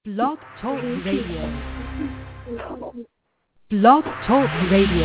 Blog Talk Radio. Blog Talk Radio.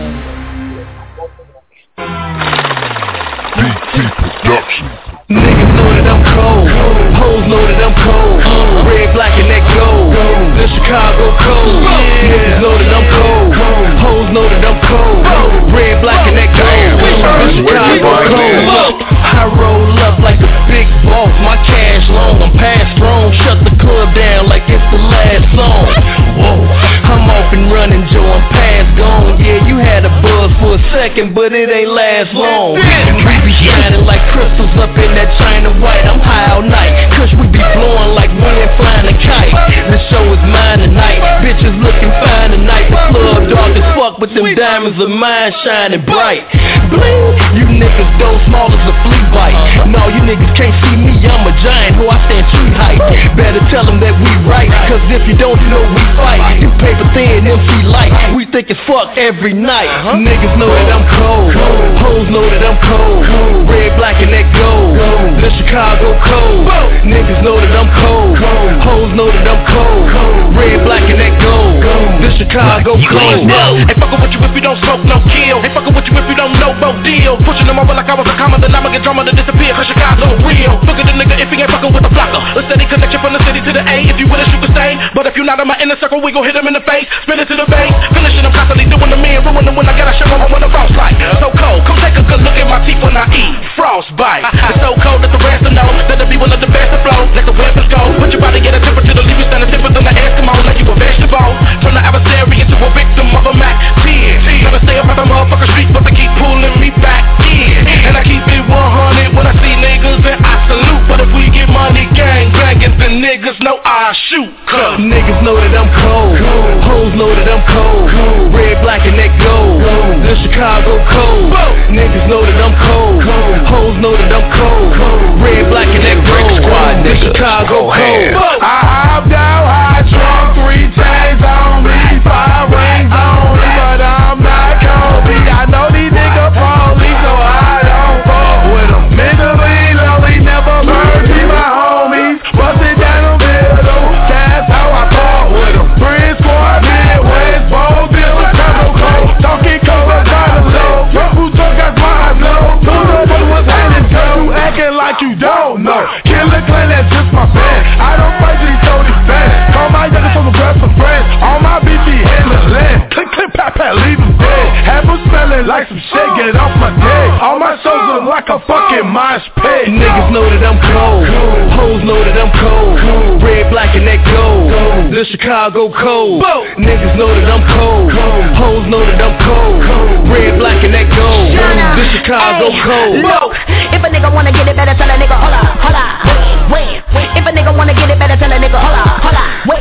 DT Productions. Niggas know that I'm cold. Hoes know that I'm cold. Red, black, and that gold. The Chicago code. Niggas know that I'm cold. Hoes know that I'm cold. Red, black, and that gold. The Chicago code. I roll up like a big boss. My cash long, I'm past strong. Shut the club down like it's the last song. Whoa, I'm off and running, Joe. I'm past gone. Yeah, you had a buzz for a second, but it ain't last long. We be shining like crystals up in that China white. I'm high all night, cause we be blowing like wind flying a kite. The show is mine tonight, bitches looking fine tonight. The club dark as fuck, but them diamonds of mine shining bright. Bling, you niggas don't small as a flea bite. No, you niggas can't see me, I'm a giant who I stand tree height. Better tell them that we right, cause if you don't know we fight. You paper thin, MC light, we think it's fuck every night. Niggas know that I'm cold, hoes know that I'm cold. Red, black, and that gold. The Chicago code. Niggas know that I'm cold. Hoes know that I'm cold. Red, black, and that gold. The Chicago code. Ain't fuckin' with you if you don't smoke, no kill. Ain't fuckin' with you if you don't know, no deal. Pushing them over like I was a comma, then I'ma get drama to disappear, cause Chicago real. Look at the nigga if he ain't fuckin' with the blocker. A steady connection from the city to the A. If you with us, you can stay. But if you not in my inner circle, we gon' hit him in the face. Spin it to the base. Finishing them constantly doing the man. Ruin them when I got a show on when the frost like. So cold, come take a good look at my teeth when I eat. Frostbite. It's so cold that the rest will know that it'll be one of the best to flow. Let the weapons go. Put your body at a temperature to leave you standing stiffer than the Eskimo. Like you a vegetable. Turn the adversary into a victim of a Mac 10. Never stay up at the motherfucking street, but they keep pulling me back in. And I keep it 100 when I see niggas and I salute. But if we get money gang banging, then niggas know I shoot. Cause niggas know that I'm cold. Hoes know that I'm cold. Red, black, and that gold. The Chicago code. Niggas know that I'm cold. Hoes know that I'm cold. Red, black, and that gold. The Chicago code. I hopped out high, drunk 3 chains on me, 5 rings on me, but I'm not Kobe. I know these niggas police, so I don't fuck with them. Mentally lonely, never heard me, my homies. Bustin' down the middle, that's how I talk with them. Three squad, Midwest, both dealers, Chicago code. Talking cola, got a low. Who took us my blow? Who the fuck was handing to? Acting like you don't know. Killer Clan, that's just my band. I don't fight these these fans. Call my niggas from the grab some friends. All my bitches in the land. Click, click, pat, pat, leave them dead. Have them smelling like some shit, get off my dick. All my shows look like a fucking mosh pit. Niggas know that I'm cold. Hoes know that I'm cold. Red, black, and that gold. The Chicago code. Niggas know that I'm cold. Hoes know that I'm cold. Red, black, and that gold. The Chicago code. Look, if a nigga wanna get it better, tell a nigga holla, holla. Wait. If a nigga wanna get it better, tell a nigga holla, holla. Wait.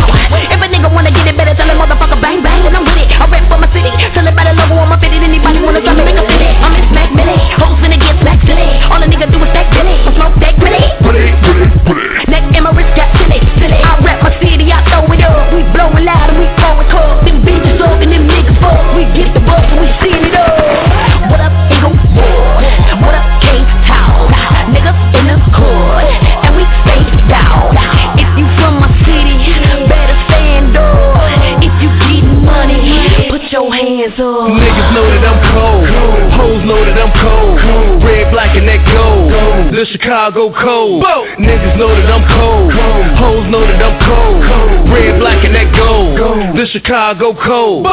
If a nigga wanna get it better, tell a motherfucker bang bang and I'm with it. I rap for my city. Tell it by the logo on my fitted. Anybody wanna try to make a fit it? I'm in smack millie. Hoes finna get smack silly. All a nigga do is stack billy. I smoke that millie. Neck in my wrist got silly. I rap my city, I throw it up. We blowin' loud and we throwin' cold. Them bitches up and them niggas fuck. We get the bus and we seen it up. What up, Eagle Boy? What up, King Town? Niggas in the hood and we stay down. If you from my city, better stand up. If you get money, put your hands up. Niggas know that I'm cold. Hoes know that I'm cold. Red, black, and that gold. The Chicago code. Niggas know that I'm cold. Hoes know that I'm cold. Red, black, and that gold. The Chicago code.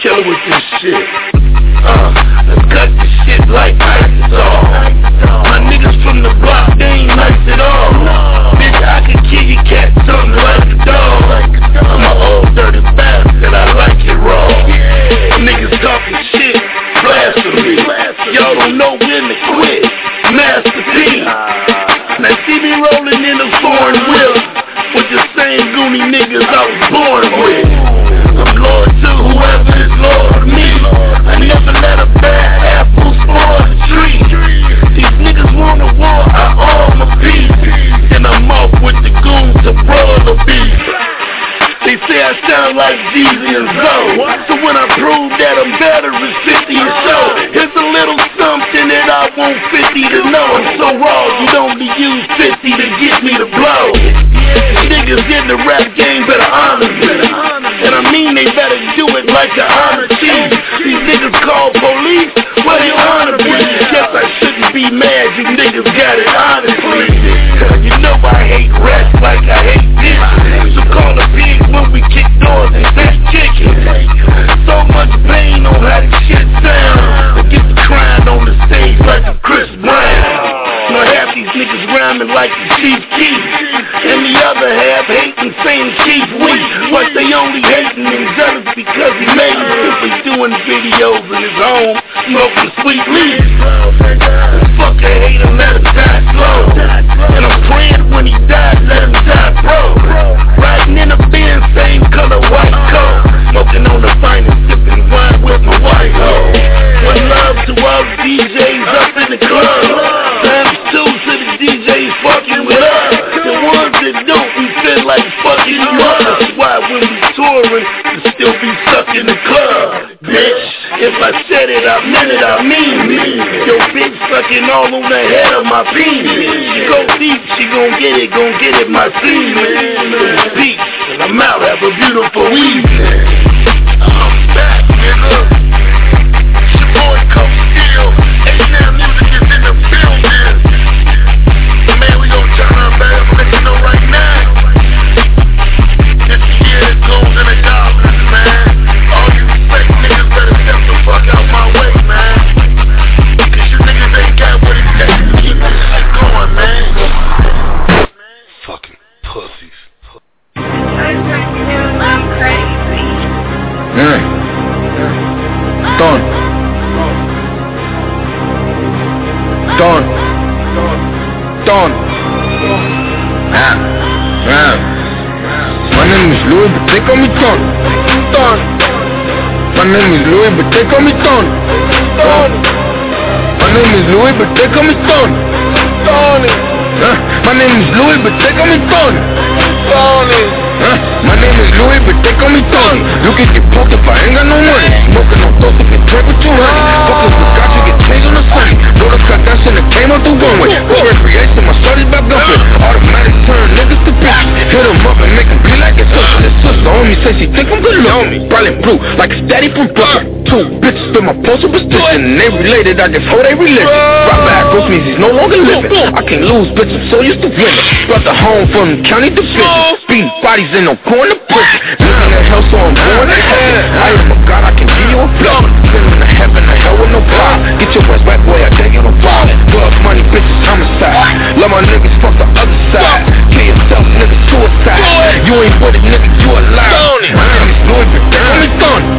kill her with this shit. Let's cut this shit like Isotol. My niggas from the block, they ain't nice at all. Bitch, I can kill your cat, something like a dog. I'm an old dirty bastard, I like it raw. Niggas talking shit, blasphemy. Y'all don't know when to quit. Master P. Now see me rolling in a foreign wheel with the same goony niggas I was born with. I'm loyal to whoever is loyal to me. I never let a bad apple spoil the tree. These niggas want a war, I own my peace. And I'm off with the goons to brawl the beef. They say I sound like Jeezy and Zoe. So when I prove that I'm better, it's 50 or so. Here's a little something that I want 50 to know. I'm so raw, you only use 50 to get me to blow. These niggas in the rap game better honor me. And I mean they better do it like the honor chief. These niggas call police, where you honor be? Guess I shouldn't be mad, you niggas got it honestly. You know I hate rats like I hate dishes. So call the pigs when we kick doors and snatch chickens. So much pain on how this shit sound. I get to crying on the stage like a Chris Brown. Now half these niggas rhyming like the Chief Keef, and the other half hating saying Chief weak. But they only hating and jealous because he made it simply doing videos in his home, smoking sweet leaf. Fuck a hater, let him die slow. And I'm praying when he dies, let him die broke. Riding in a Benz, same color white coat, smoking on the finest, sipping wine with my white hoe. One love to all the DJs up in the club. Times two to the DJs fucking with us. The ones that don't, we feel like fucking you up. That's why when we touring, we still be stuck in the club. Bitch, if I said it, I meant it, I mean it. Yo, bitch sucking all on the head of my penis. She go deep, she gon' get it, my semen. Peace, and I'm out, have a beautiful evening. I'm back, nigga. It's your boy, Coach Steel. A&M Music is in the building. Man, we gon' turn up, man. I'm gonna let you know right now. This year goes in the goblins, man. All you fake niggas better step the fuck out my way, man. Cause you niggas ain't got what it takes to keep this shit going, man. Fucking pussies. I'm crazy. Don. My name is Louis, but they call me Don. My name is Louis, but they call me Don. My name is Louis, but they call me Don. My name is Louis, but they call me Don. My name is Louis, but they call me Tony. You can get poked if I ain't got no money. Smoking on those if you drink with 200. Fuckers with got you get changed on the sunny. Know the cut that shit that came out the one way. For recreation, my shorty's back up it. Automatic turn niggas to bitches. Hit them up and make them be like it's sister. His sister on me say she think I'm good looking. Bright and blue, like a daddy from Brooklyn. Two bitches spit my pulse superstition. And they related, I guess how they religion. Rock bad ghost means he's no longer living. I can't lose, bitch, I'm so used to winning. Brought the home from county division. Beating bodies and I'm going to prison. Living in hell, so I'm going to heaven. I am a God, I can give you a blessing. Living in heaven, the hell with no problem. Get your ass back, boy, I take you no problem. Blood money, bitches, homicide. Love my niggas, fuck the other side. Kill yourself, nigga, suicide. You ain't with it, nigga, you alive. My name is Louis, but they call me Tony.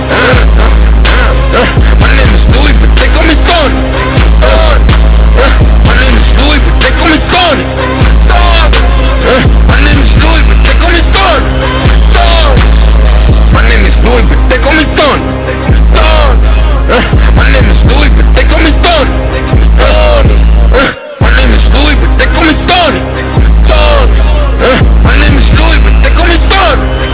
My name is Louis, but they call me Tony. My name is Louis, but they call me Tony. My name is Louis, but they call me Don. My name is Louis, but they call me Don. My name is Louis, but they call me Don. My name is Louis, but they call me Don. My name is Louis, but they call me Don.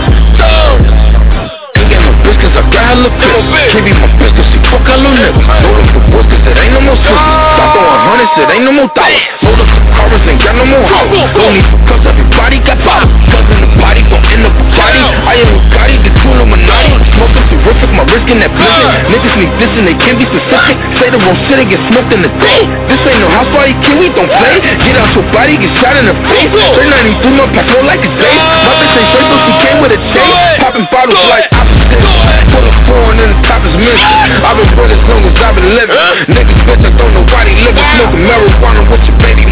Ain't got no bitch cause I got hella bitch. Can't be my bitch cause she fuck hella niggas. Load up the boys cause it ain't no more switches. Stop throwing hundreds, it ain't no more dollars. Load up the cars, ain't got no more houses. Don't need for cause everybody got bottles. Cause in the body, gon' end up a body. I am a Gotti, the two Illuminati. Smoking terrific, my wrist in that blizzard. Niggas need this and they can't be specific. Say the wrong shit and get smoked in the day. This ain't no house party, kid, we don't play. Get out your body, get shot in the face. Straight 93, my patrol like it's days. My bitch ain't straight, so she came with a chase. Popping bottles like opposites. Put a foreign in the top is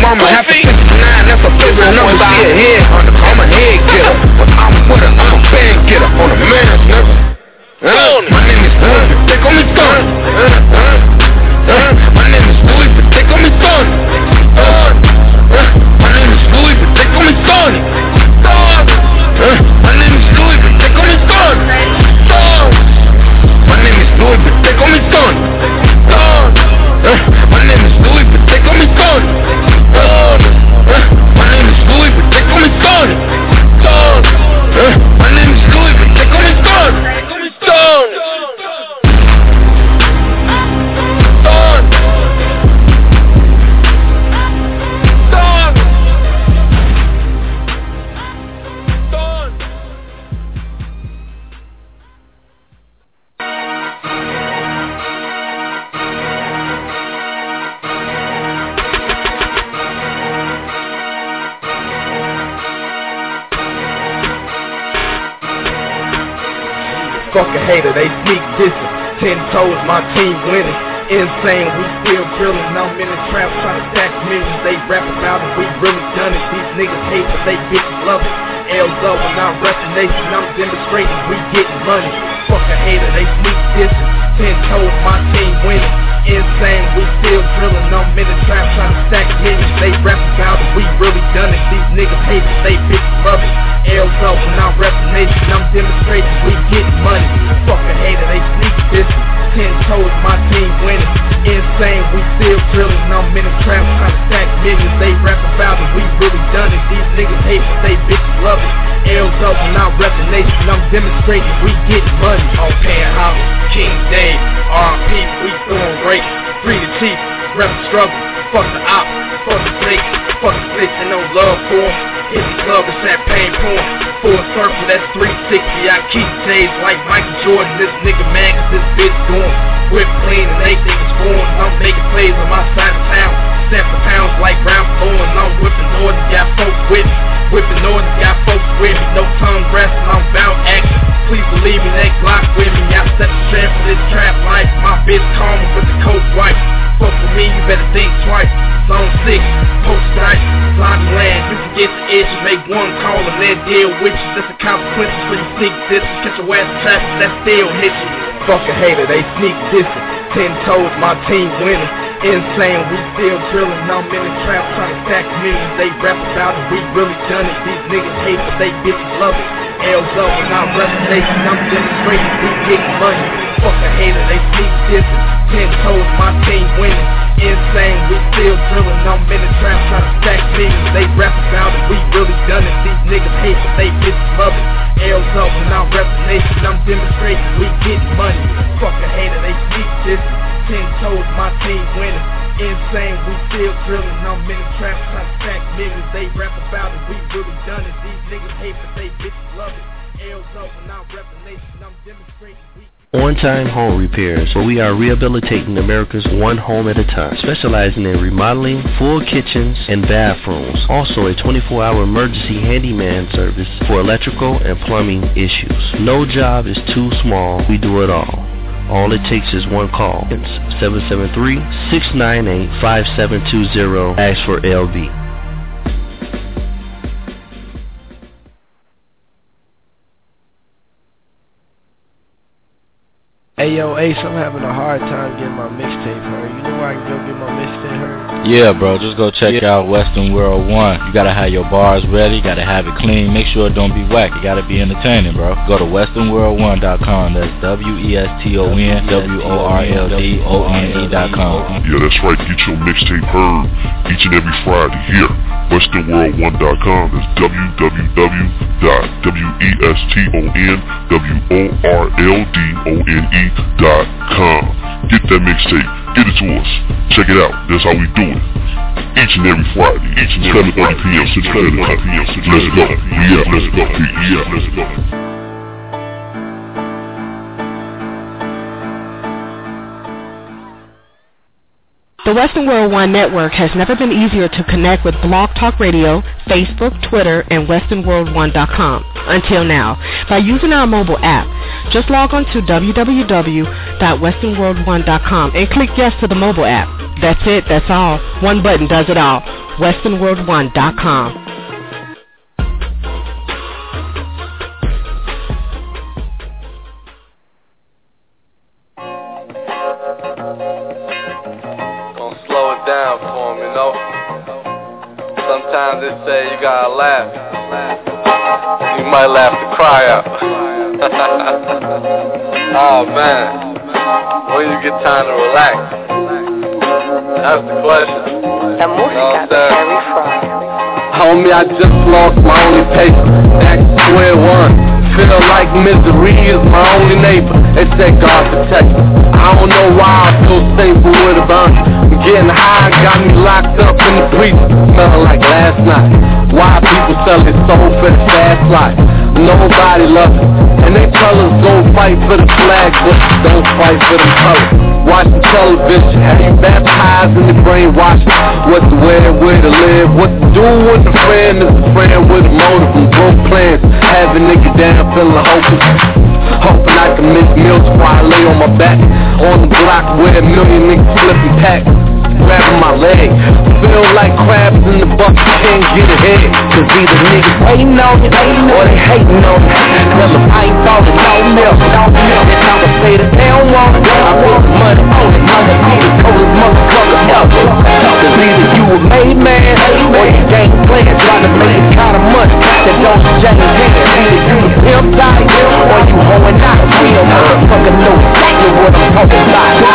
mama half a 69, that's a favorite number. She a headhunter, I'm a head getter. But I'm with her, I'm a fan getter on a man's nigga. My name is Louis, but they call me Thun. My name is Louis, but they call me Thun. My name is Louis, but they call me Thun. My name is Louis, but they call me Thun. My name is Louis, but they call me Thun. My name is Louis, but they call me Thun. My name is Louis, but they call me Thun. My name is Louis, but they call me Thun. Fuck a hater, they sneak dissing. 10 toes, my team winning. Insane, we still drilling. I'm in the trap trying to stack millions. They rap about it, we really done it. These niggas hate, but they bitches love it. L's up when I'm repping nation, I'm demonstrating we getting money. Fuck a hater, they sneak dissing. 10 toes, my team winning. Insane, we still drilling. I'm in the trap trying to stack millions. They rap about it, we really done it. These niggas hate, but they bitches love it. L's up when I'm repping nation, I'm demonstrating we getting money. Fuck a hater, they sneak dissing. 10 toes, my team winning. Insane, we still drilling. I'm in the trap trying to stack millions. They rap about it, we really done it. These niggas hate, but they bitches love it. L's up when I'm repping nation, I'm demonstrating we getting money. On Panhandle, King Dave, R.P., we throwing breaks. Free the chief, rep the struggle. Fuck the ops, fuck the snakes, fuck the snakes and no love for them. Hit the club and champagne porn. Full circle, that's 360. I keep J's like Michael Jordan. This nigga mad cause this bitch going. Whip clean and they think it's foreign. I'm making plays on my side of town. Step the pounds like round flowing. I'm whipping north, got folks with me. Whipping north, got folks with me. No tongue resting, I'm bound action. Please believe me, they Glock with me. I set the trend for this trap life. My bitch calling with the coke wife. Fuck with me, you better think twice. Zone 6, post strike, lobby land. You can get the itch and make one call and then deal with you. That's the consequences for you sneak this. Catch your ass in traffic, that still hit you. Fuck a hater, they sneak dissing. 10 toes, my team winning. Insane, we still drilling. I'm in the trap trying to stack millions. They rap about it, we really done it. These niggas hate, but they bitches love it. L's up when I'm repping nation, I'm demonstrating we getting money. Fuck a hater, they sneak dissing. 10 toes, my team winning. Insane, we still drilling. I'm in the trap trying to stack millions. They rap about it, we really done it. These niggas hate, but they bitches love it. L's up when I'm repping nation, I'm demonstrating we getting money. Fuck a hater, they sneak dissing. 10 toes, my team winning. Insane, we still drilling. I'm in the trap trying to stack millions. They rap about it, we really done it. These niggas hate, but they bitches love it. L's up when I'm repping nation, I'm demonstrating we. On-Time Home Repairs, where we are rehabilitating America's one home at a time, specializing in remodeling, full kitchens, and bathrooms. Also a 24-hour emergency handyman service for electrical and plumbing issues. No job is too small, we do it all. All it takes is one call. It's 773-698-5720. Ask for LB. Hey yo, Ace, I'm having a hard time getting my mixtape heard. You know where I can go get my mixtape heard? Yeah, bro, just go check out Western World 1. You gotta have your bars ready, you gotta have it clean. Make sure it don't be whack. You gotta be entertaining, bro. Go to westernworld1.com. That's WESTONWORLDONE.com. Yeah, that's right. Get your mixtape heard each and every Friday here. WesternWorld1.com. That's www.WESTONWORLDONE.com. Get that mixtape. Get it to us. Check it out. That's how we do it. Each and every Friday. 7:30 p.m. Central Standard Time. Let's go. Yeah, let's go. Yeah, let's go. The Western World One Network has never been easier to connect with Blog Talk Radio, Facebook, Twitter, and WesternWorld1.com until now by using our mobile app. Just log on to www.westernworld1.com and click yes to the mobile app. That's it, that's all. One button does it all. westernworld1.com. Gonna slow it down for him, you know. Sometimes they say you gotta laugh. You might laugh to cry out. Oh man, when you get time to relax? That's the question. You know what I'm saying? Homie, I just lost my only paper. Back to square one. Feel like misery is my only neighbor. They say God protect me. I don't know why I feel safer with a burn. I'm getting high, got me locked up in the prison. Smelling like last night. Why people sell their soul for the fast life? Nobody loves it. And they tell us don't fight for the flag, but don't fight for the color. Watch the television, have you baptized in the brainwash? What to wear, where to live, what to do with a friend is a friend with a motive and broke plans. Have a nigga down, feeling hopeless. Hoping I can miss meals while I lay on my back. On the block where a million niggas flipping packs. Grabbing my leg, feel like crabs in the bucket, can't get ahead. Cause either niggas waiting on me, or they hating on me. Tell them I ain't falling, no milk, no milk. They talk and say that they don't want it. I put the money on it, mother be the coldest motherfucker ever. Cause either you a made man, or you game playing, trying to make the kind of money that don't exchange hands. Either you the pimp type, or you hoeing out. Real motherfucker know exactly what I'm talking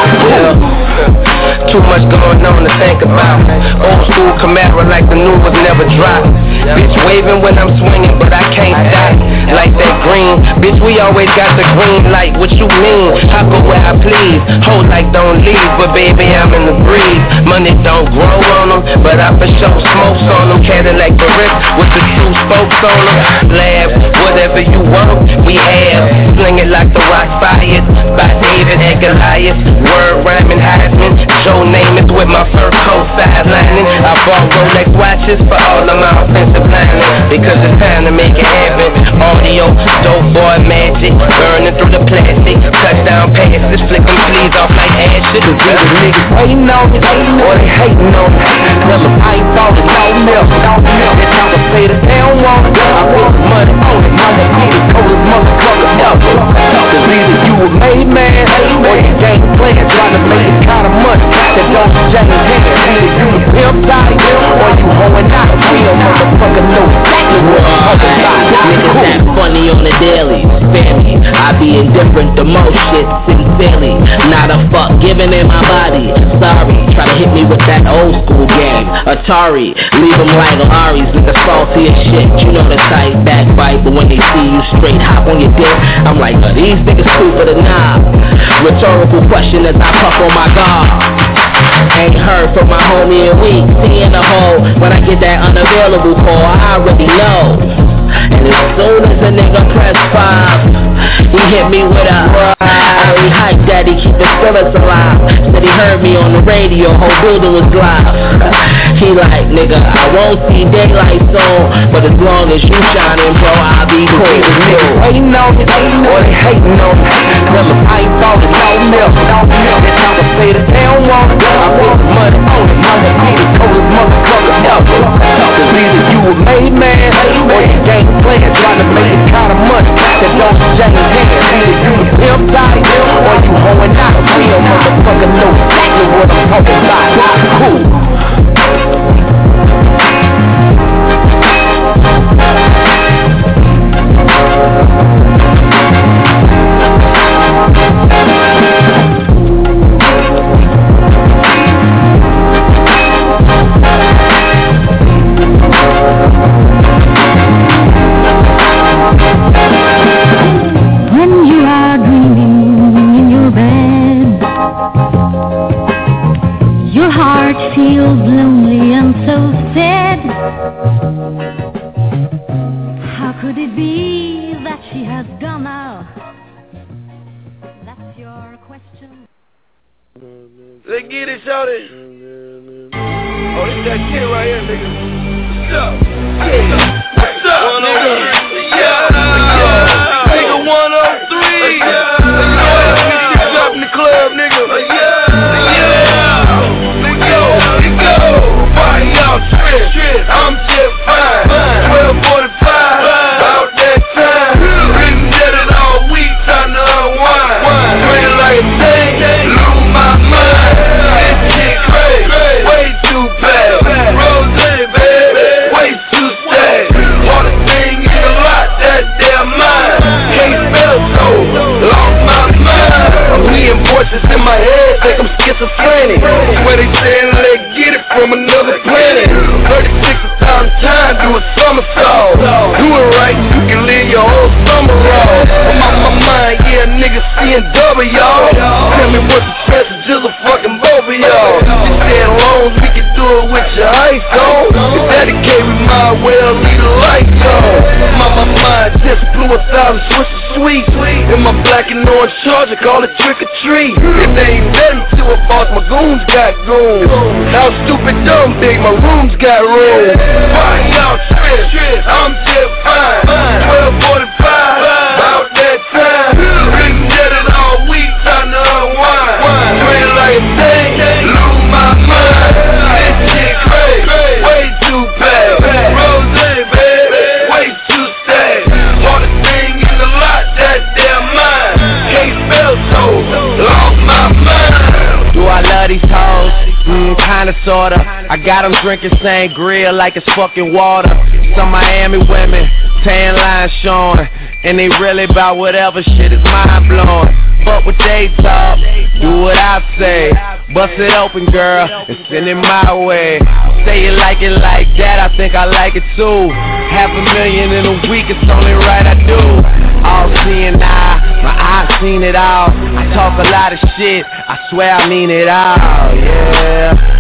about. Too much going on to think about. Old school Camaro like the new was never dropped. Bitch waving when I'm swinging, but I can't stop. Like that green, bitch we always got the green light. What you mean? I go where I please. Hold like don't leave, but baby I'm in the breeze. Money don't grow on them, but I for sure smokes on them. Cadillac the wrist with the two spokes on them. Laugh, whatever you want, we have. Sling it like the rock fired by David and Goliath. Word rhyming Heisman. Joe Namath with my fur coat sidelining. I bought Rolex watches for all of my offensive lining, because it's time to make it happen. Audio, dope boy magic, burning through the plastic. Touchdown passes, flick them sleeves off like ashes. Cause either niggas waiting on me, or they hating on me. Tell them I ain't falling, no milk, no milk. They talk and say that they don't want it. I put the money on it, mama be the coldest motherfucker ever. Cause either you a made man, or you game playing, trying to make the kind of money that don't exchange hands. Either you the pimp type, or you hoeing out. Real motherfucker know exactly what I'm talking about. Niggas that funny on the daily. Family, I be indifferent to most shit, sincerely. Not a fuck given in my body. Sorry, try to hit me with that old school game. Atari, leave them like Larry's, nigga salty as shit. You know the type, backbite, but when they see you straight hop on your dick, I'm like, these niggas cool for the knob. Rhetorical question as I puff on my guard. Ain't heard from my homie in weeks. Seeing the hole when I get that unavailable call, I already know. And as soon as a nigga press 5, he hit me with a I hype daddy, keep the spirits alive. Said he heard me on the radio, whole building was live. He like, nigga, I won't see daylight soon, but as long as you shining, bro, I'll be cool. Niggas waiting on me, or they hating on me. Tell them I ain't falling, no milk, no milk. They talk and say that they don't want it. I put the money on it, mama be the coldest motherfucker ever. Cause either you a made man, or you game playing, trying to make the kind of money that don't exchange hands. Either you the pimp type, or you hoeing out. Real motherfucker know exactly what I'm talking about. Cool. Feels lonely and so sad. How could it be that she has gone now? That's your question. Let's get it, shorty. Oh, this that kid right here, nigga. What's up? What's up, nigga? Yeah. Nigga 103. Yeah. Up in the club, nigga. Yeah. Why y'all trip? my head, think I'm schizophrenic. Where they saying, let's get it from another planet. 36,000 times, do a somersault. Do it right, you can live your whole summer off. I'm on my mind, yeah, nigga seeing double, y'all. Tell me what's the passages of fucking both of y'all. You said loans, we can do it with your ice on. If daddy gave me my well, leave the lights on. My mind just blew 1,000 Swiss sweets. In my black and orange Charger, call it trick or treat. If they ain't nothing to a boss, my goons got goons. How stupid dumb big, my rooms got room. Why y'all trip? I'm just fine. 12:45, about that time. Been dead it all week, time to unwind. Train like a thing, lose my mind. This shit crazy, way too bad. Rose, baby, way too sad. Want a thing in the lot, that damn mine. Can't spell so, lost my mind. Do I love these hoes? Kinda sorta. I got them drinking sangria like it's fucking water. Some Miami women, tan lines showing, and they really about whatever shit is mind blowing. But what they talk, do what I say. Bust it open, girl, and send it my way. Say you like it like that, I think I like it too. $500,000 in a week, it's only right I do. All seeing eye, my eyes seen it all. I talk a lot of shit, I swear I mean it all, yeah.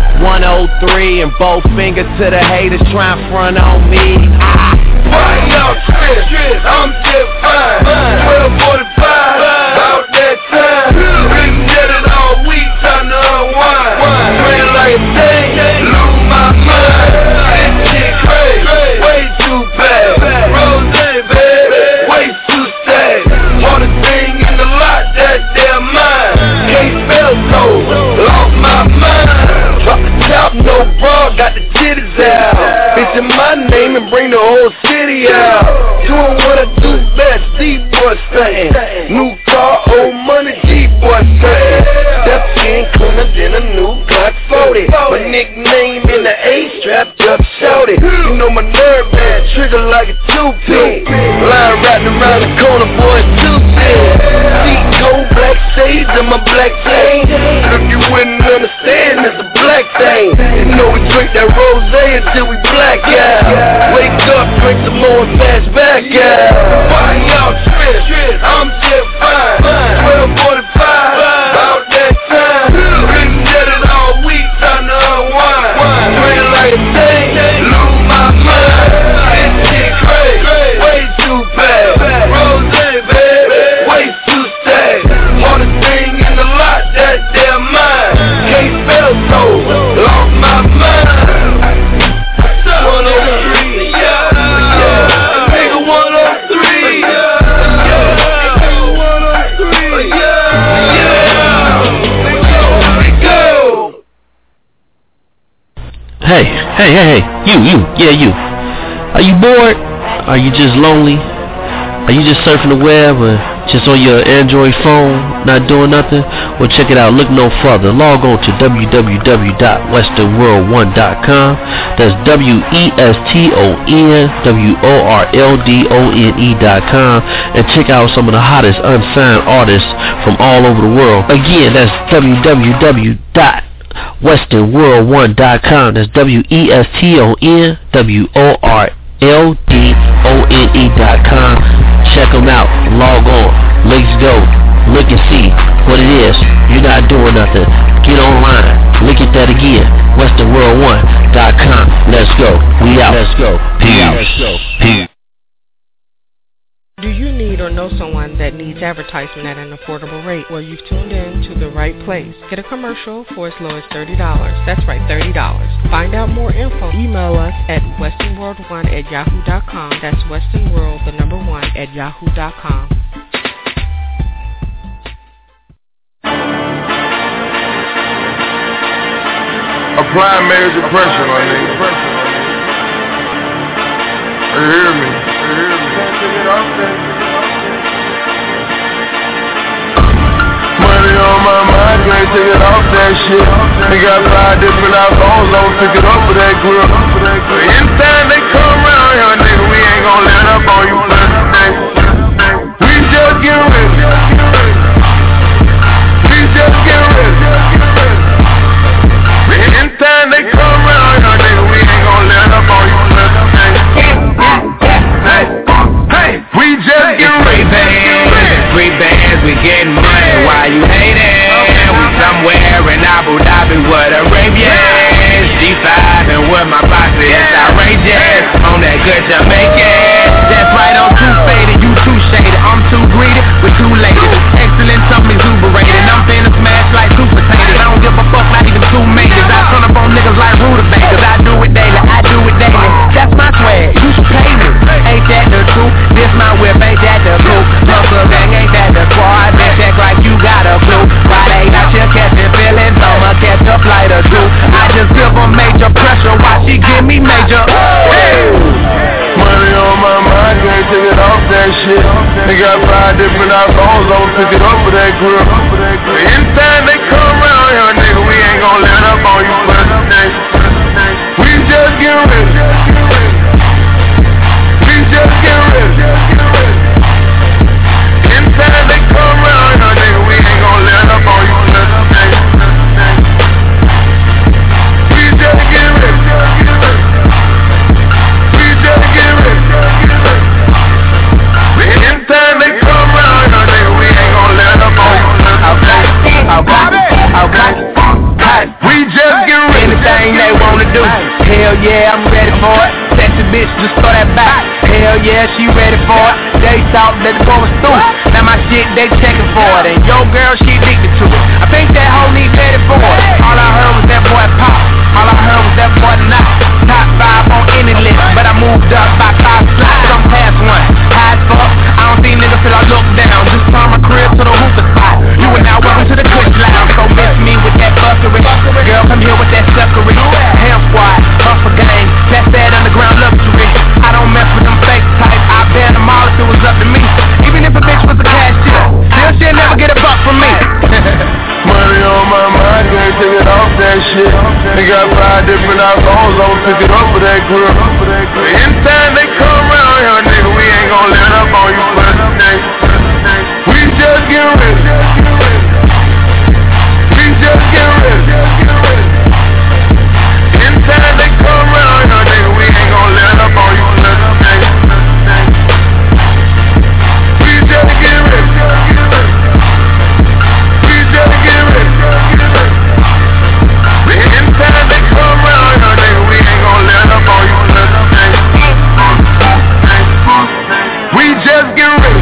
103 and both fingers to the haters trying front on me. Why y'all trip? I'm just fine. 12:45, about that time. Been dead it all week, time to unwind. Train like a thing, lose my mind. This shit crazy, way too bad. Rose, baby, way too sad. Want a thing in the lot, that damn mine. Can't spell so, lost my mind. Drop the top, no bra, got the titties out. Bitch in my name and bring the whole city out. Doing what I do best, D-boy saying. New car, old money, G-boy saying. Step in cleaner than a new Glock 40. My nickname in the A-strap, just shout it. You know my nerve man, trigger like a toothpick. Line riding around the corner, boy, too big. Seat cold, black shades and my black chain. If you wouldn't understand, it's a black thing. You know we drink that rosé until we black out. Wake up, drink some more and pass back out. Why y'all trip? I'm just fine. 12:45, about that time. Been dead it all week, time to unwind. Train like a thing, lose my mind. This shit crazy, way too bad. Rose, baby, way too sad. Want a thing in the lot, that damn mine. Can't spell so, lost my mind. 103, yeah. Nigga 103, yeah. Hey, you. Are you bored? Are you just lonely? Are you just surfing the web or just on your Android phone, not doing nothing? Well, check it out. Look no further. Log on to www.westernworld1.com. That's WESTONWORLDONE.com, and check out some of the hottest unsigned artists from all over the world. Again, that's www.westernworld1.com. That's WESTONWORLDONE.com. Check them out. Log on. Let's go. Look and see what it is. You're not doing nothing. Get online. Look at that again. WesternWorld1.com. Let's go. We out. Let's go. Peace. Do you need or know someone that needs advertisement at an affordable rate? Well, you've tuned in to the right place. Get a commercial for as low as $30. That's right, $30. Find out more info. Email us at westernworld1@yahoo.com. That's westernworld, the number 1, @yahoo.com. Applying major pressure, my nigga. You hear me? Money on my mind, can't take it off that shit. They got 5 different iPhones, don't pick it up for that grip. Anytime they come around here, nigga, we ain't gon' let up on you, we just get rich. We just get rich. They got 5 different iPhones, I'ma pick it up for that grill. Anytime they come around here, nigga, we ain't gon' let up on you for the day. We just get rich. We just get rich. Anytime they come around here, nigga, we ain't gon' let up on you for the day. We just get rich. We just get rich. Anytime they come around here, nigga, we ain't gon' let up on you. Okay. We just get rich. Anything they wanna do, hell yeah, I'm ready for it. Sexy bitch, just throw that back. Hell yeah, she ready for it. They thought that the boy was through. Now my shit, they checking for it. And yo girl, she addicted to it. I think that hoe need ready for it. All I heard was that boy pop. All I heard was that boy knock. Top 5 on any list, but I moved up by 5 slots. I'm past one. High as fuck. I don't see niggas till I look down. Just turn my crib to the hookah spot. You and now welcome to the Kush Lounge. So miss me with that fuckery. Girl, come here with that suckery. Ham squad, hustle gang. That's that underground luxury. I don't mess with them fake type. I bet them all if it was up to me. Even if a bitch was a cashier, still she'll never get a buck from me. Money on my mind, can't take it off that shit. They got 5 different iPhones, I'ma pick it up for that grill. Anytime they come around here, nigga, we ain't gon' let up on you for the day. We just get rich. We just get rich. Anytime they come around here, nigga, we ain't gon' let up on you for the day. We just get rich. We just get rich. Anytime they come around here, nigga, we ain't gon' let up on you for the day. We just get rich.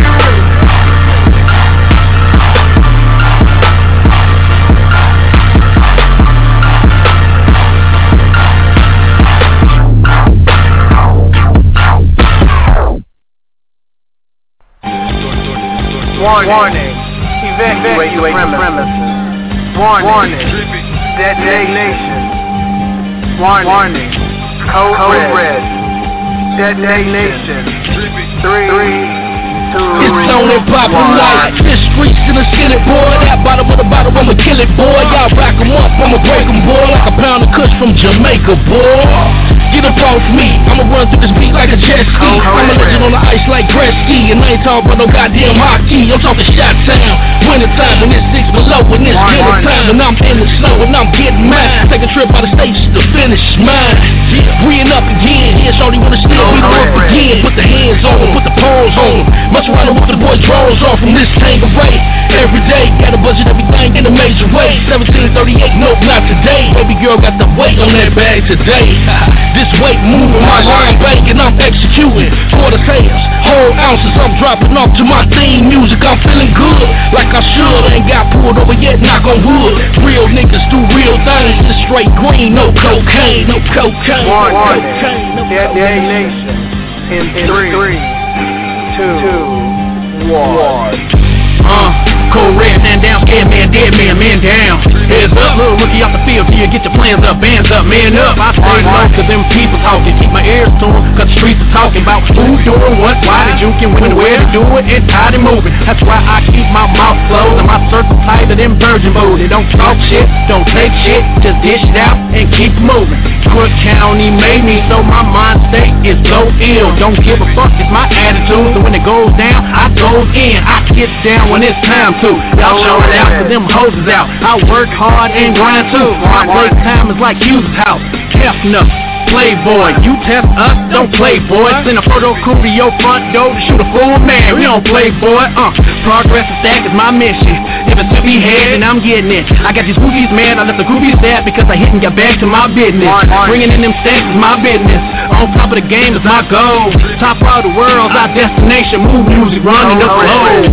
Warning. Evacuate premises. Warning. Detonation. Warning. Code red. Detonation. 3, 2, It's on and poppin' like this streets in the skillet, boy. That bottle with a bottle, I'ma kill it, boy. Y'all rack 'em up, I'ma break 'em, boy. Like a pound of kush from Jamaica, boy. Get up off me, I'ma run through this beat like a jet ski. I'm a legend on the ice like Gretzky. And I ain't talking about no goddamn hockey. I'm talking shot town. Winter time when it's 6 below. When it's winter time and I'm in the snow and I'm getting mine. Take a trip out of station to finish mine. We're up again. Yeah, shorty wanna steal, we up again. Put the hands on them, put the paws on them. Must run with the boy draws off from this Tangeray. Every day, gotta budget everything in a major way. 1738, nope, not today. Baby girl got the weight on that bag today. This weight moving my line bank and I'm executing. Quarter sales, whole ounces, I'm dropping off to my theme music. I'm feeling good, like I should. Ain't got pulled over yet, knock on wood. Real niggas do real things. It's straight green, no cocaine, no cocaine, no cocaine, no Detonation. In 3, 2, 1. Cold red, man down, scared man, dead man, man down. Heads up, little rookie off the field till you get your plans up, bands up, man up. I stay low cause them people talking, keep my ears torn, cause the streets are talking about who's doing what, why did you can when, where to do it, and how to move it. That's why I keep my mouth closed and my circle tighter than virgin mode. They don't talk shit, don't take shit, just dish it out and keep moving. Cook County made me so my mind state is so ill. Don't give a fuck, it's my attitude, so when it goes down, I goes in, I get down when it's time to. Y'all show it out for them hoses out. I work hard and grind too. My break time is like Hughes' house. Hefner, Playboy, you test us, don't play boy. Send a photo crew to your front door to shoot a full man. We don't play boy. Progress and stack is my mission. If it's to be had, then I'm getting it. I got these groupies mad, I left the groupies sad because I hit and got back to my business. Bringing in them stacks is my business. On top of the game is my goal. Top of the world's our destination. Move music, running the flow.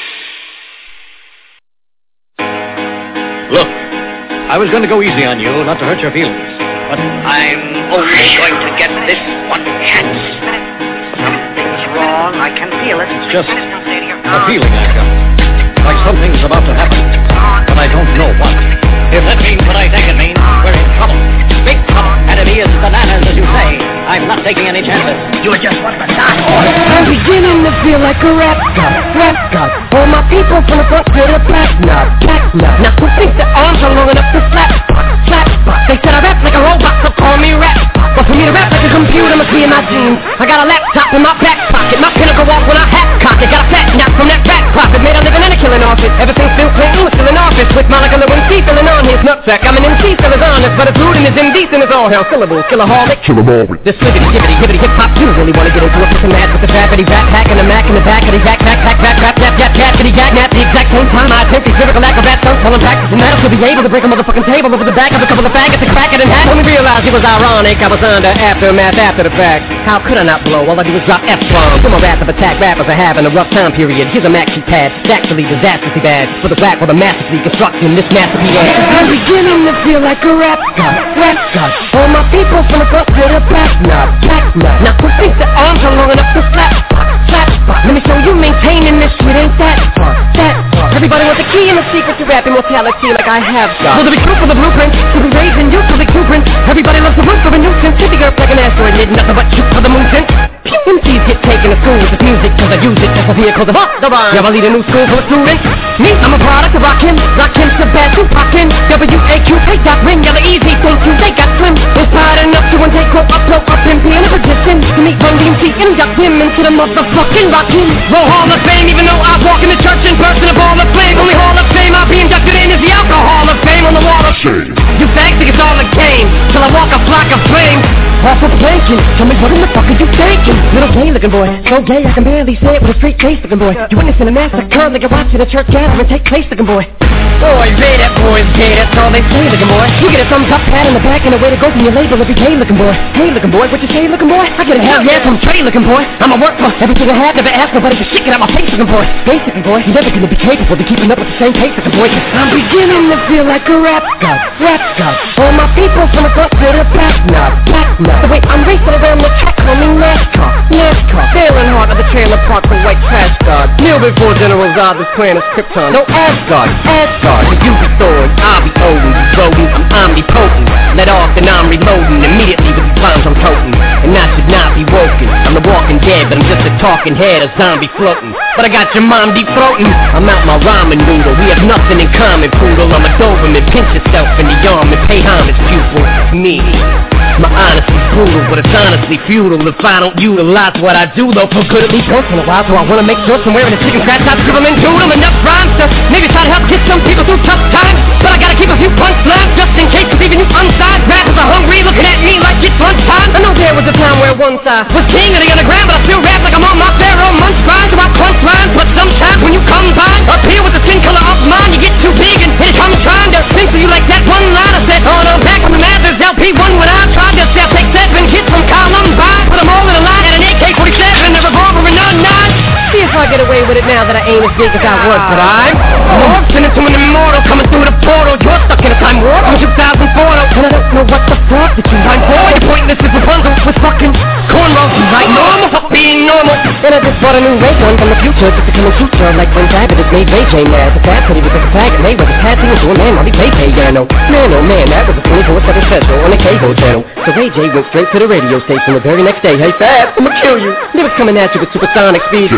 Look, I was going to go easy on you, not to hurt your feelings, but I'm only going to get this one chance. Something's wrong. I can feel it. It's just a feeling I've got. Like something's about to happen, but I don't know what. If that means what I think it means, we're in trouble. Big trouble. And if he is bananas, as you say, I'm not taking any chances. You just want to die. I'm beginning to feel like a rap god. All my people from the front to the back, back. Now who thinks their arms are long enough to slap? They said I rap like a robot, so call me rap. But for me to rap like a computer must be in my jeans. I got a laptop in my back pocket, my pinnacle walk when I hat cock it. Got a fat knock from that back profit, made a living and a killing office. Ever since Bill Clinton was still in office, with Monica Lewinsky filling on his nutsack. I'm an MC, still is honest, but it's rude and it's indecent as all hell. Syllables, killaholic, Killamoric. this slippity, skibbity, hibbity, hip hop. You really wanna get into it with the mad with the fat, rat pack and the Mac in the back of the yak, rap, yappity, yak, nap. The exact same time I attempt these lyrical acrobats, don't tell them practicing that to be able to break a motherfucking table over the back of a couple of faggots and crack it in half. Only realized it was ironic, I was under aftermath after the fact. How could I not blow? All I do is drop F-bombs. To my wrath of attack, rappers are having a rough time period. Here's a maxi pad, it's actually disastrously bad. For the whack with a masterfully construction, this masterpiece ass. I'm beginning to feel like a rap god. All my people from the front to the back, back. Now who thinks their arms are long enough to slap? Let me show you maintaining this shit ain't that far. Everybody wants the key and the secret to rap immortality like I have got. Will there be proof for the blueprint? To be raised in youth for the blueprint. Everybody loves the roof for a nuisance. Hit the earth like an asteroid, need nothing but shoot for the moon sense. MCs get taken to school with this music, cause I use it as a vehicle to bust the rhyme. Yeah, I lead a new school full of students. Me, I'm a product of Rakim, Sebastian, Rockin', W-A-Q, hey, Doc, Ring, yellow easy, thank you, they got slim. Inspired enough to one take, quote, upload, up, and be in a position to meet Run DMC, induct him into the motherfucking Rockin' Roll Hall of Fame, even though I walk in the church and burst in a ball of flame. Only Hall of Fame I'll be inducted in is the Alcohol of Fame on the wall of shame. You fags think it's all a game, till I walk a flock of flames. Off of planking, tell me what in the fuck are you thinking? Little gay looking boy, so gay I can barely say it with a straight face looking boy. You witnessing a massacre like you're watching a church gathering take place looking boy. Boy, say that boy's gay, that's all they say looking boy. You get a thumbs up, pat in the back and a way to go from your label if you gay looking boy. Hey looking boy, what you say looking boy? I get a hell yeah from Trey looking boy. I'ma work for everything I have, never ask nobody for shit, get out my face looking boy. Face looking boy, you're never gonna be capable of keeping up with the same pace looking boy. I'm beginning to feel like a rap god. All my people from the front to the back, back. The way I'm racing around the track, call me NASCAR. Sailing hard at the trailer park for white trash guard. Kneel before General Zod, this planet Krypton. No Asgard. If you be Thor, I'll be Odin. You rodent, I'm omnipotent. Let off and I'm reloading immediately with these bombs I'm toting. And I should not be woken. I'm the walking dead, but I'm just a talking head, a zombie floating. But I got your mom deep throating. I'm out my ramen noodle. We have nothing in common, poodle. I'm a Doberman. Pinch yourself in the arm and pay homage, pupil. Me. My honesty's brutal, but it's honestly futile if I don't utilize what I do, though for good at least once in a while. So I wanna make sure somewhere in the chicken scratch top scribble and doodle enough rhymes to maybe try to help get some people through tough times. But I gotta keep a few punchlines just in case, cause even you unside rappers are hungry looking at me like it's lunchtime. I know there was a time where one side was king of the underground, but I still rap like I'm on my Pharaoh munch grind. So I crunch lines, but sometimes when you come by up here with the skin color of mine, you get too big and here it comes trying to think to you like that one line I said. Oh no, back on the Mathers LP1 when I tried to sell, take 7 hits from Columbine. Put them all in a line at an AK-47 and a revolver and a 9. See if I get away with it now that I ain't as big as I was, but I'm morphing into an immortal coming through the portal. You're stuck in a time warp from 2004, and I don't know what the fuck that you find for. You're pointless as Rapunzel with fucking cornrows. You right normal for being normal. And I just bought a new Ray gun from the future just to come and shoot you like when Fabulous made Ray J mad. The fat pretty because the faggot Ray was a tattoo into a man while he pay, yeah I know. Man, oh man, that was a 24/7 special on the cable channel. So Ray J went straight to the radio station the very next day. Hey Fab, I'ma kill you. Lyrics coming at you with supersonic speed.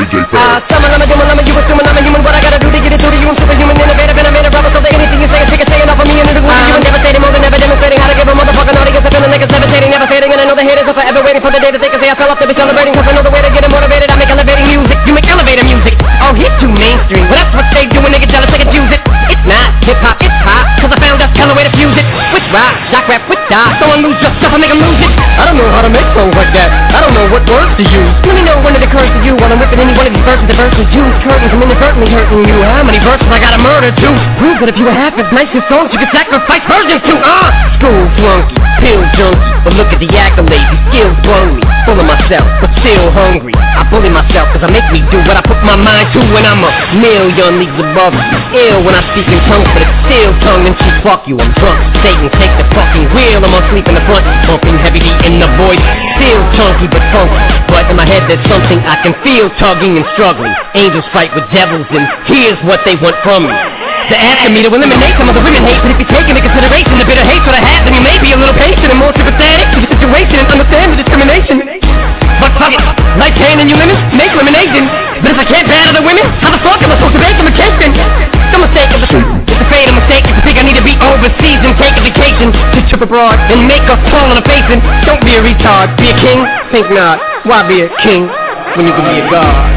Summer, you assuming I'm a human. What I gotta do to get it through to you? I'm superhuman, innovative, and I made a rubber. So that anything you say is take a saying off of me and it'll do you. I'm devastating, more than ever demonstrating how to give a motherfucking audience a feeling like it's levitating, never fading. And I know the haters are forever waiting for the day that they can say I fell off to be celebrating. Cause I know the way to get it motivated. I make elevating music. You make elevator music. Oh, he's too mainstream. Well, that's what they do when they get jealous. They can use it. It's not hip-hop, it's pop. Cause I found a hella way to fuse it. With rock, shock rap, with die. Someone lose your stuff, I make them lose it. I don't know how to make songs like that. I don't know what words to use. Let me know when it occurs to you while I'm ripping any one of these verses. The verses use curtains. I'm inadvertently hurting you. How many verses I gotta murder to prove that if you were half as nice as songs, you could sacrifice versions to? School flunky, pill junkie. But look at the accolades, these skills blow me. Full of myself, but still hungry. I bully myself cause I make me do what I put my mind to. When I'm a million leagues above you. Ill when I speak in tongues, but it's still tongue and cheek. Fuck you, I'm drunk. Satan, take the fucking wheel. I'm asleep in the front, bumping heavy D in the voice. Still chunky but funky. But in my head there's something I can feel tugging and struggling. Angels fight with devils and here's what they want from me. They're asking me to eliminate some of the women hate, but if you take into consideration the bitter hate that I have, then you may be a little patient and more sympathetic to the situation and understand the discrimination. But fuck it, life can and you lemons, make lemonade and But if I can't battle the women, how the fuck am I supposed to make them a Christian? The mistake of it's a fate of mistake if you think I need to be overseas and take a vacation to trip abroad and make us fall on the face and don't be a retard. Be a king? Think not. Why be a king when you can be a god?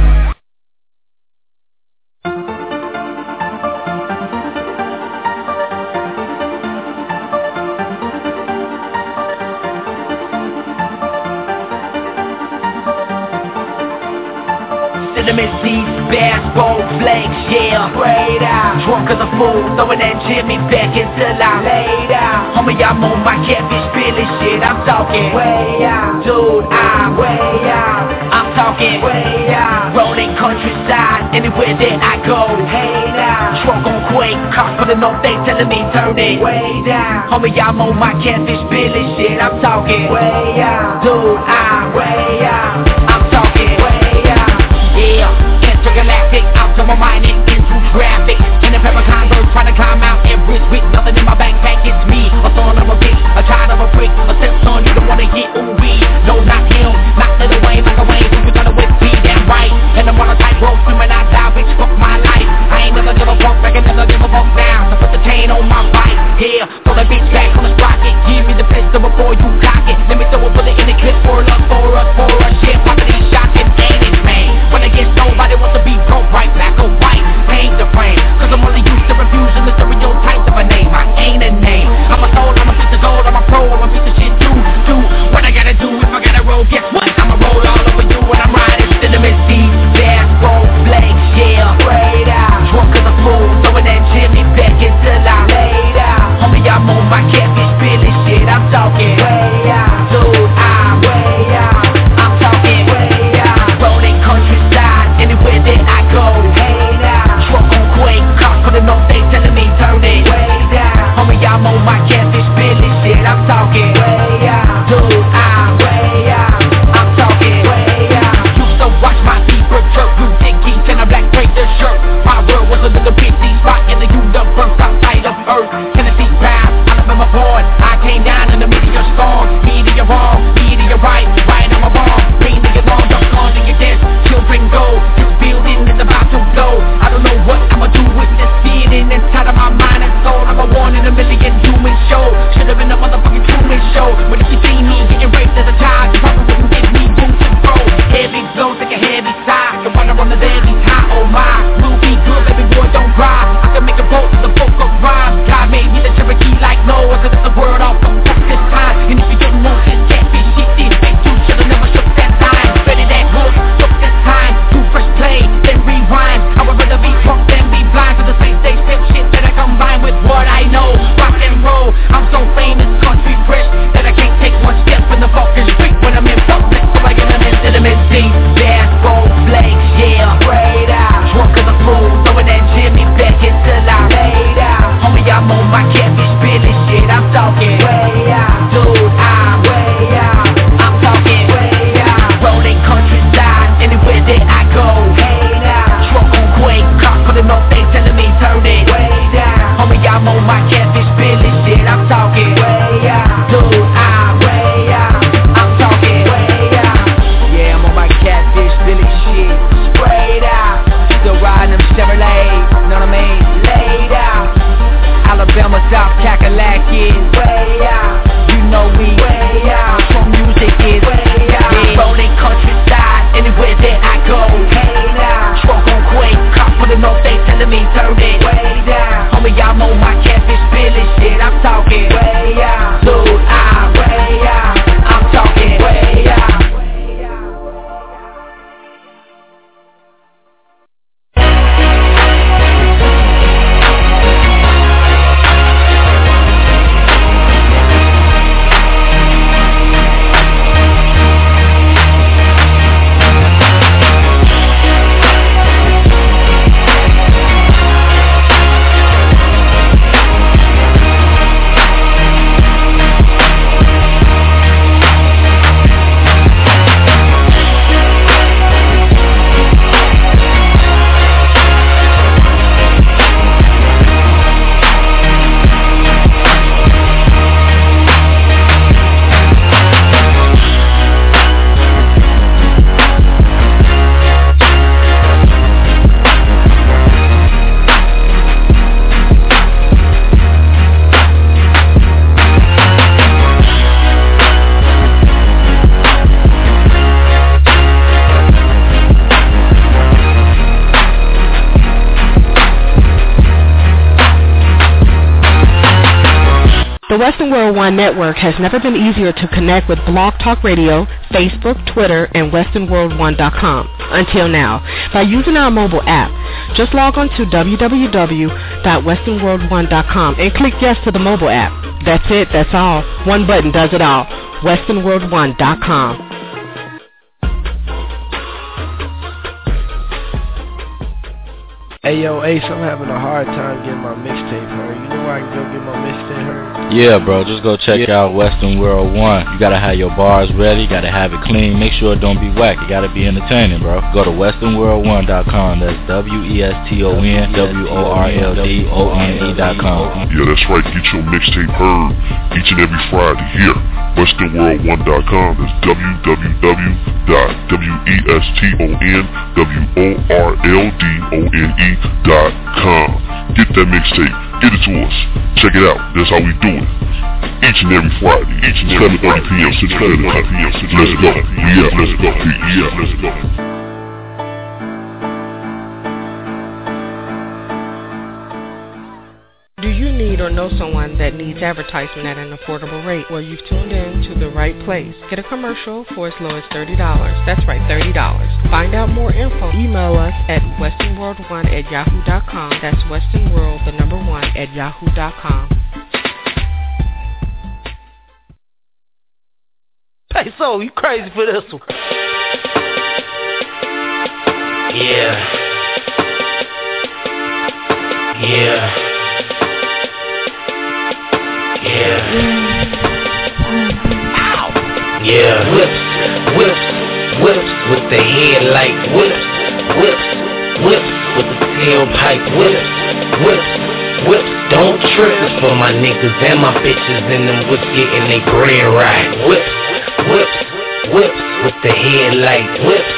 Cinnamon seeds, basketball flakes, yeah. Sprayed out, drunk as a fool, throwing that Jimmy back until I laid out. Homie, I'm on my catfish Billy shit, I'm talking way out. Dude, I'm way out. I'm talking way out. Rolling countryside, anywhere that I go. Hey now, truck on quake, cops putting on they telling me turn it way down. Homie, I'm on my catfish Billy shit, I'm talking way out. Dude, I'm way out. I'm talking way out. Yeah, intergalactic, out of my mind and into traffic. In a pair of Converse, trying to climb out Everest with nothing in my backpack. It's me, a son of a bitch, a child of a prick, a stepson you don't wanna get ooh-wee. No, not him, not Lil Wayne like a Wayne, who you gonna with me, damn right. And I'm on a tightrope, screaming I die, bitch, fuck my life. I ain't never give a fuck, I can never give a fuck now. So put the chain on my bike, yeah, throw that bitch back on the sprocket. Give me the pistol before you cock it. Let me throw a bullet in the clip for us, yeah, poppin' these shots and aim it, man. When I get nobody wants to be broke, right, black or white, paint the frame. Cause I'm only used to refusing the stereotypes of a name. I ain't a name, I'm a soul, I'm a piece of gold, I'm a pro, I'm a piece of shit too. Do what I gotta do if I gotta roll, guess what? I'ma roll all over you when I'm riding. Cinnamon seeds, basketball flakes, yeah. Sprayed out, drunk as a fool, throwing that Jimmy back until I laid out. Homie, I'm on my catfish Billy shit, I'm talking way out. Dude, I'm way out. I'm talking way out. Rolling countryside, anywhere that I go. Hey now, truck on quake, cops putting on they telling me turn it way down. Homie, I'm on my catfish Billy shit, I'm talking way out. Dude, I'm way out. I'm talking way out. Used to watch my zebra jerk, blue dickies and a black Raider shirt. My world was a little pixie spot in the universe outside of Earth. Tennessee bound, Alabama born. I came down in the meteor storm. Meteor wrong, meteor right, right on my wrong. Bring the alarm, don't call to your desk. Children go, this building is about to blow. I don't know what I'ma do with this feeling inside of my mind and soul. I'm a one in a million human show. Should've been a motherfucking Truman show. But if you see me getting raped as a child, you probably wouldn't give me room to grow. Heavy blows like a heavy sigh. You wanna run the deadly high, oh my. We'll be good, baby boy, don't cry. I can make a boat to the folk of rhymes. God made me the Cherokee like Noah, so that's the word off from this time. And if you didn't know this catfish shit, this bitch, you should've never shook that time. Ready that hook, took this time. Do fresh play, then rewind. I would rather be drunk than be blind. To the same day, same shit that I combine with what I know. Rock and roll, I'm so famous, country fresh, that I can't take one step in the fucking street when I'm in public. So I get them in cinnamon seeds, basketball flakes, yeah. Sprayed out, drunk as a fool, throwing that Jimmy back until I laid out. Homie, I'm on my catfish Billy shit, I'm talking way out. Dude, I'm way out. I'm talking way out. Rolling countryside, anywhere that I go. Hey now, truck on quake, cops putting on they telling me turn it way down. Homie, I'm on my catfish Billy shit, I'm talking way out. Dude, I'm way out. I'm talking way out. Yeah, I'm on my catfish Billy shit, sprayed out. Still riding them Chevrolets, know what I mean? Laid out. Alabama, South Kakalaki, way out. You know we way out. From music is way out. Yeah. Rolling countryside, anywhere that I go. Hey now, truck on quake, cops putting on they telling me turn it way down. Homie, I'm on my catfish Billy shit, I'm talking way out. Dude, I'm way out. I'm talking way out. The Western World One Network has never been easier to connect with Blog Talk Radio, Facebook, Twitter, and WesternWorld1.com until now by using our mobile app. Just log on to www.westernworld1.com and click yes to the mobile app. That's it, that's all. One button does it all. WesternWorld1.com. Hey yo, Ace, I'm having a hard time getting my mixtape heard. You know where I can go get my mixtape heard? Yeah, bro, just go check out Western World 1. You gotta have your bars ready, gotta have it clean, make sure it don't be whack, it gotta be entertaining, bro. Go to westernworld1.com, that's WESTONWORLDONE.com. Yeah, that's right, get your mixtape heard each and every Friday here. WesternWorld1.com, that's www.WESTONWORLDONE.com. Get that mixtape, get it to us, check it out, that's how we do it. Each and every Friday, 7:30 p.m. Central Standard Time. Let's go, yeah, let's go, yeah, let's go. Do you need or know someone that needs advertisement at an affordable rate? Well, you've tuned in to the right place. Get a commercial for as low as $30. That's right, $30. Find out more info. Email us at westernworld1@yahoo.com. That's westernworld1@yahoo.com. Hey, so you crazy for this one? Yeah. Whips with the headlight. Whips with the tailpipe. Whips, don't trip. It's for my niggas and my bitches and them whips getting they bread right. Whips with the headlight. Whips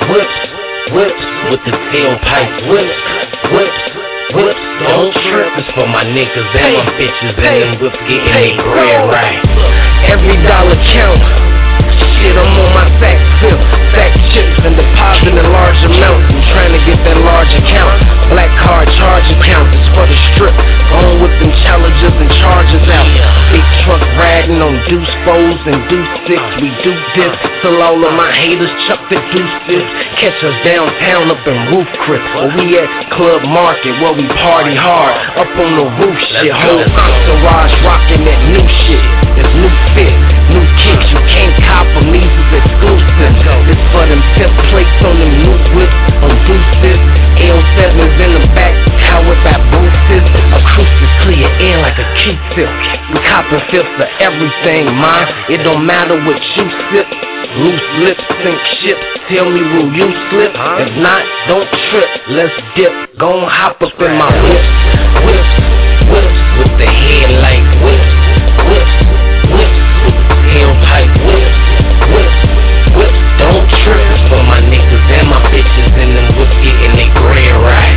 with the tailpipe. Whips, don't trip. It's for my niggas and my bitches and them whips getting they bread right. Every dollar count. Shit, I'm on my sack flip, sack chips and depositing in large amounts. I'm trying to get that large account. Black card charge account is for the strip. On with them challenges and charges out. Big truck riding on deuce foes and deuce six. We do this till all of my haters chuck the deuces. Catch us downtown up in Roof Crib, or we at Club Market where we party hard. Up on the roof shit, whole entourage rocking that new shit. It's new fit, new kicks, you can't cop them, these is exclusive. It's for them tip plates on them new whips, on deuces. L7s in the back, powered by boosters. Acoustics clear in like a Q-tip. We copping fifths of everything, man. It don't matter what you sip. Loose lips sink ships. Tell me, will you slip? If not, don't trip. Let's dip. Gon' hop up in my whips with the headlight. Whips with the tailpipe. Whips, don't trip. It's for my niggas and my bitches and them whips getting they bread right.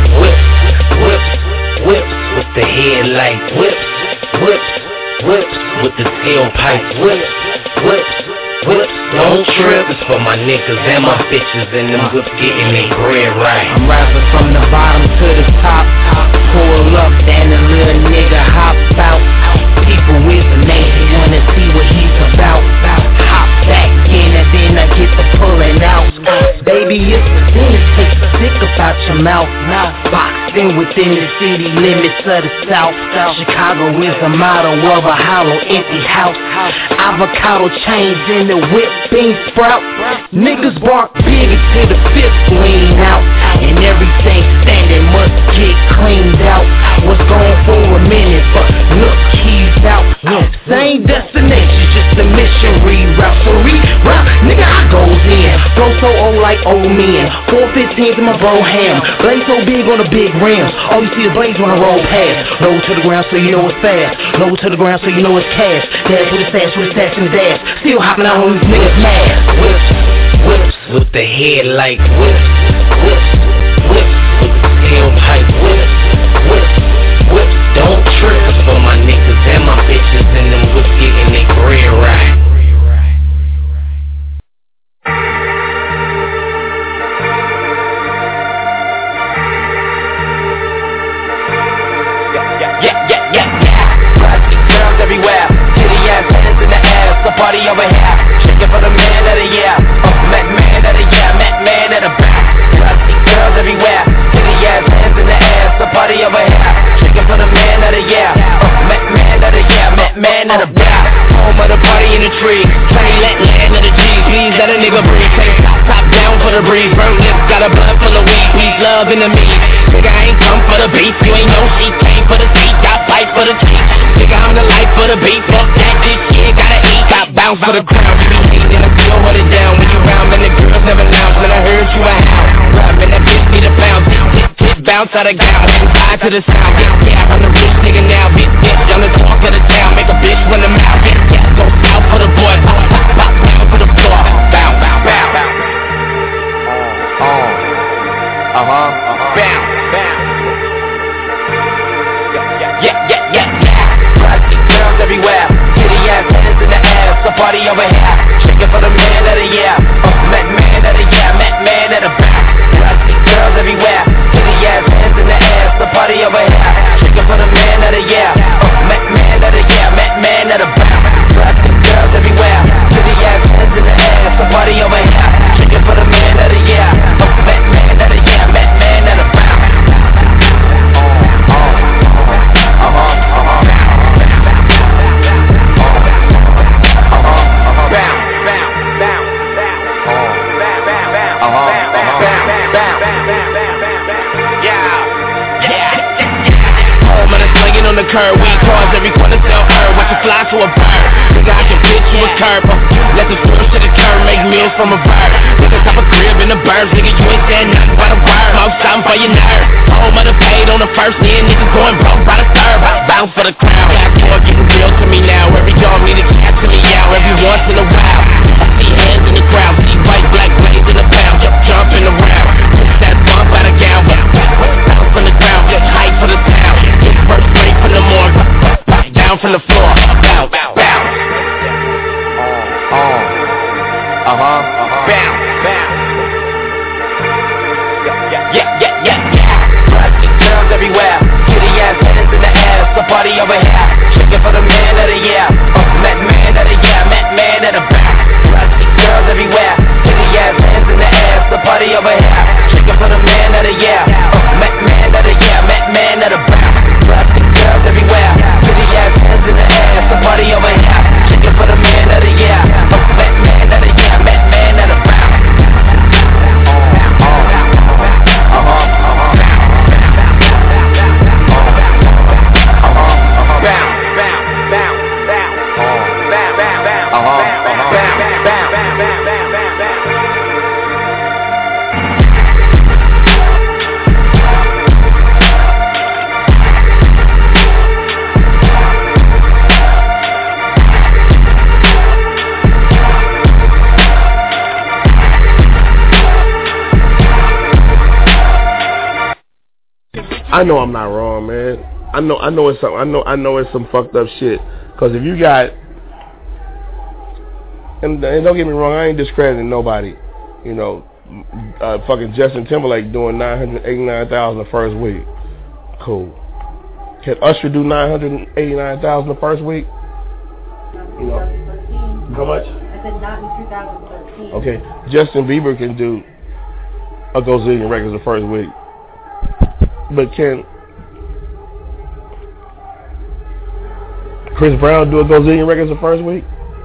Whips with the headlight. Whips with the tailpipe. Whips, don't trip. It's for my niggas and my bitches and them whips getting they bread right. I'm rapping from the bottom to the top. Pull up and the little nigga hop out. People with the name, they wanna see what he's about. Hop back in and then I get the pulling out. Baby, it's the thing that takes the dick about your mouth. Boxed in within the city limits of the South. Chicago is the motto of a hollow, empty house. Avocado chains in the whip, bean sprout. Niggas bark big until the fifth lean out. And everything standing must get cleaned out. Was gone for a minute, but look, he's out. Same destination, just a mission reroute. So reroute, nigga, I goes in. Flow so old like old men. 415s in my bro ham. Blaze so big on the big rims. All you see is blaze when I roll past. Low to the ground so you know it's fast. Low to the ground so you know it's cash. Dash with the stash, with the stash in the dash. Still hopping out on these niggas mad. Whips with the headlight. Whips with the tailpipe. Whips, don't trip. It's for my niggas and my bitches and them whips getting they bread right. Yeah. Girls everywhere. man of the block. Home of the party in the tree. Train let land of the G's. Please let a nigga breathe. Take top down for the breeze. Burn lips, got a blood full of weed. Peace, love, and the meat. Nigga, I ain't come for the beef. You ain't know she came for the seat. Got fight for the teeth. Nigga, I'm the life for the beat. Fuck that, this shit gotta eat. Got bounce for the crown. You be hating and I feel hold it down. When you round, man, the girls never lounge. When I heard you a hound. Rap, man, that bitch need a bounce. Tip, bounce out of gown. Vibe to the sound. Yeah, I'm the rich nigga now. Bitch, I'm the talk of the town. Make a bitch run the mouth. Yeah, go south for the boy. Pop down to the floor. Bounce, bounce, bounce. Bounce, bounce. Yeah. Plastic girls everywhere. Kitty ass hands in the air. So party over here. Shaking for the man of the year. Met man of the year. Met man of the back. Plastic girls everywhere. Kitty ass hands in the air. So party over here. Shaking for the man of the year. Met man of the year. Met man of the back. Plastic girls everywhere. Kitty ass hands in the air. So party over here. Shaking for the man of the year. Met man of the year. Met man of the back. On the curb, we cars every corner sell herb. Watch you fly to a bird. Nigga, I can pitch you a curb. Let the swirl to the curb, make meals from a bird. Nigga, top a crib in the burbs. Nigga, you ain't saying nothing but a word. Smoke something for your nerve. Home of the paid on the first, then niggas going broke by the third. Bounce for the crowd. Black boy getting real to me now. Every dog need a cat to me out. Every once in a while, I see hands in the crowd. See white, black, blades in the pound. Jumping around. Push that bump out of gown. Bounce from the ground. Just hype for the town. Get first straight from the morgue. Down from the floor. Bounce, bounce. Bounce, bounce. Yeah. Plastic girls everywhere. Kitty ass hands in the air. So party over here. Shaking for the man of the year. Met man of the year. Met man of the back. Plastic girls everywhere. Kitty ass hands in the air. So party over here. Shaking for the man of the year. Met man of the year. Met man of the back. Plastic girls everywhere. Kitty ass hands in the air. So party over here. Shaking for the man of the year. Met man of the year. Met man of the back. I know I'm not wrong, man. I know it's something. I know it's some fucked up shit. Cause if you got, and don't get me wrong, I ain't discrediting nobody. You know, fucking Justin Timberlake doing 989,000 the first week. Cool. Can Usher do 989,000 the first week? You know, how much? I said not in 2013. Okay, Justin Bieber can do a gazillion records the first week. But can Chris Brown do a gazillion records the first week?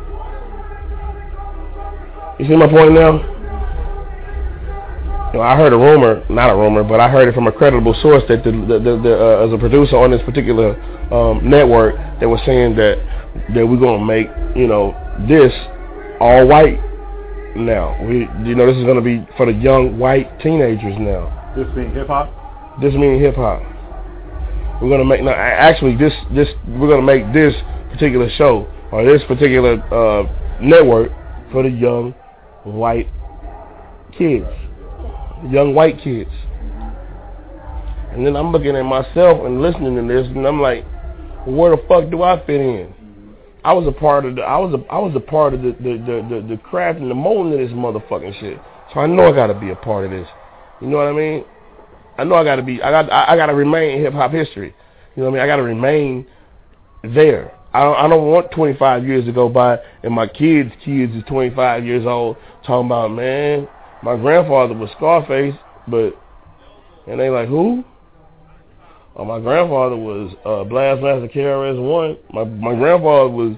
You see my point now? You know, I heard a rumor, not a rumor, but I heard it from a credible source that as a producer on this particular network that was saying that we're gonna make, you know, this all white now. This is gonna be for the young white teenagers now. This being hip hop. This means hip hop. We're gonna make we're gonna make this particular show or this particular network for the young white kids, And then I'm looking at myself and listening to this, and I'm like, where the fuck do I fit in? I was a part of the craft and the molding of this motherfucking shit. So I know I gotta be a part of this. You know what I mean? I know I gotta remain in hip hop history. You know what I mean? I gotta remain there. I don't want 25 years to go by and my kids is 25 years old talking about, man, my grandfather was Scarface, and they like, who? My grandfather was Blastmaster KRS-One. My grandfather was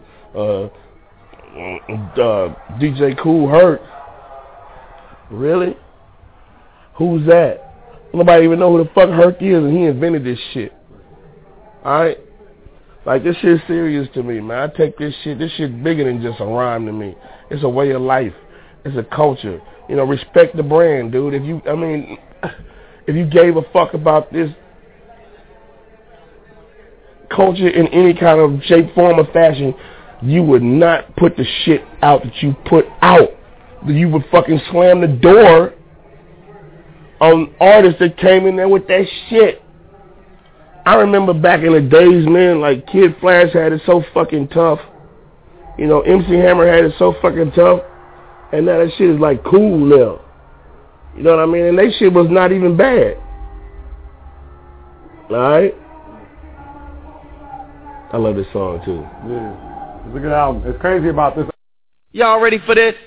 DJ Kool Herc. Really? Who's that? Nobody even know who the fuck Herc is, and he invented this shit. Alright? Like, this shit's serious to me, man. I take this shit bigger than just a rhyme to me. It's a way of life. It's a culture. You know, respect the brand, dude. If you gave a fuck about this culture in any kind of shape, form, or fashion, you would not put the shit out that you put out. You would fucking slam the door on artists that came in there with that shit. I remember back in the days, man, like Kid Flash had it so fucking tough. You know, MC Hammer had it so fucking tough. And now that shit is like cool now. You know what I mean? And that shit was not even bad. Alright? I love this song too. Yeah. It's a good album. It's crazy about this. Y'all ready for this?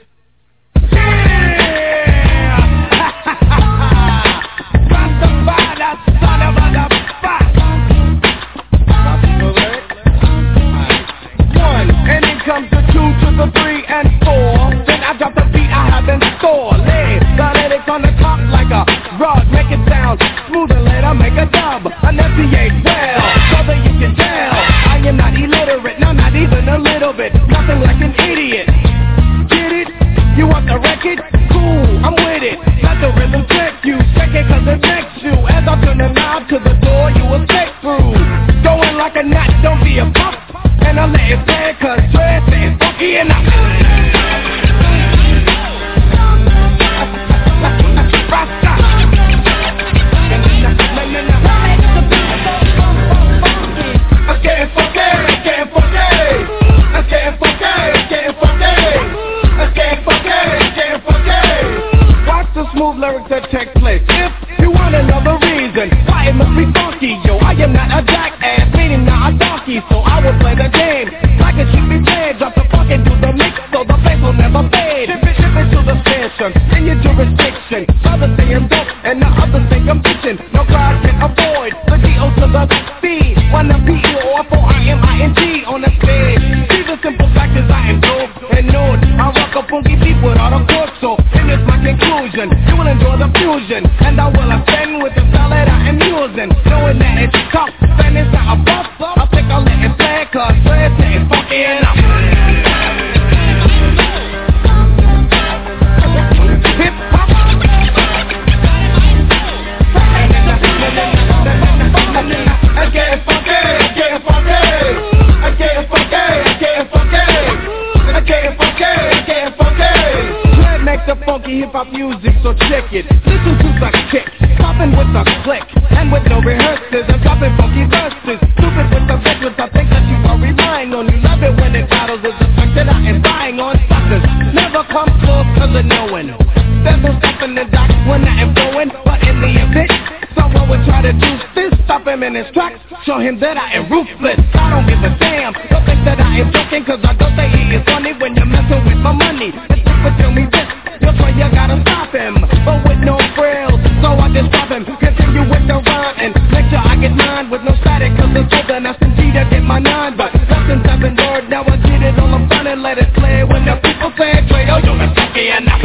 Comes the 2 to the 3 and 4. Then I drop the beat I have in store. Lay the lyrics on the top like a rug. Make it sound smooth and later make a dub. Enunciate well, brother you can tell I am not illiterate, no not even a little bit. Nothing like an idiot. Get it? You want the record? Cool, I'm with it. Let the rhythm trick you. Check it cause it makes you. As I turn the knob to the door you will take through. Going like a gnat, don't be a pup. And I let it play cause Dre is funky enough. Rasta. Let's get funky, let's get funky. Let's get funky, let's get funky. Let's get funky, let's get funky. Watch the smooth lyrics that take place. If you want another reason why it must be funky, yo, I am not a jackass, meaning not a donkey, so I will play the game like it should be played. Drop the funk and do the mix so the bass will never fade. Ship it to the station in your jurisdiction. Others say I'm dope and the others say I'm bitchin'. No crowd can avoid the D.O. to the C. One of P.E.O. for I.M.I.N.G. on the stage. See the simple fact is I am dope and known. I rock a funky beat without a chord, so and it's my conclusion. You will enjoy the fusion and I will ascend with the style that I am using. Knowing that it's tough and it's not a buff, I think I'll let it play cause Dre is funky enough. Hip hop. I'm getting funky, I'm getting funky. I'm getting funky, I'm getting funky. I'm getting funky, I'm getting funky. Dre makes the funky hip hop music, so check it. Listen to the kick, popping with the click, and with no rehearsals, I'm dropping funky verses. Stupid with the veterans, I think that you are relying on. You love it when it battles, is the fact that I am buying on suckers. Never come close cause of knowing. There's no stopping the doc when I am going, but in the event someone would try to do this, stop him in his tracks, show him that I am ruthless. I don't give a damn, don't think that I am joking, cause I don't think he is funny when you're messing with my money. It's people tell me this, that's why you gotta stop him, but with no frills, so I just stop him. Continue with the rhyme and make sure I get mine with no static, cause it's over, that's indeed I get my 9, but nothing 7 word, now I get it all up front and let it play when the people say, Dre, oh, you're funky enough.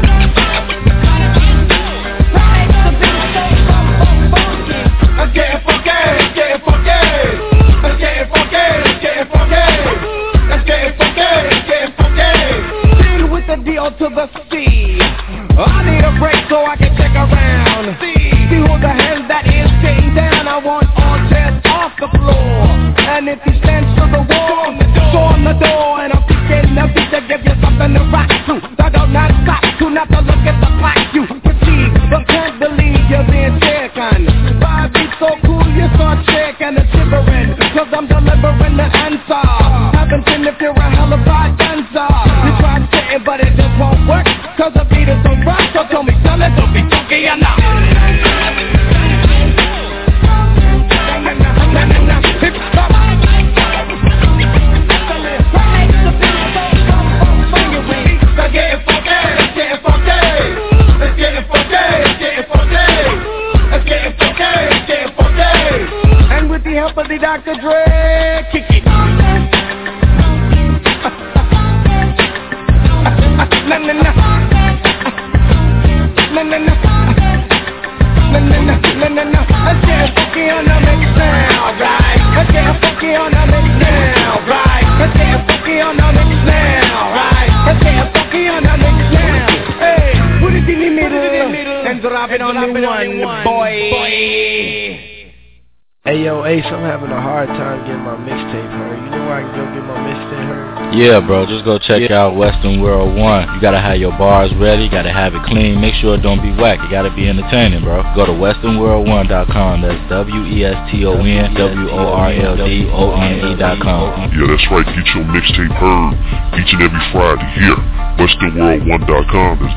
I'm getting Uppity Dr. Dre, kick it. Na na na. Na na na. Na na na, na na na. Let's get funky on the mix now, right? Let's get funky on the mix now, right? Let's get funky on the mix now, right? Let's get funky on the mix now. Hey, put it in the middle and drop it on the one, boy. Hey yo, Ace, I'm having a hard time getting my mixtape heard. You know where I can go get my mixtape heard? Yeah, bro, just go check out Western World 1. You gotta have your bars ready, gotta have it clean. Make sure it don't be whack, it gotta be entertaining, bro. Go to westernworld1.com. That's WESTONWORLDONE.com. Yeah, that's right, get your mixtape heard each and every Friday here. westernworld1.com. That's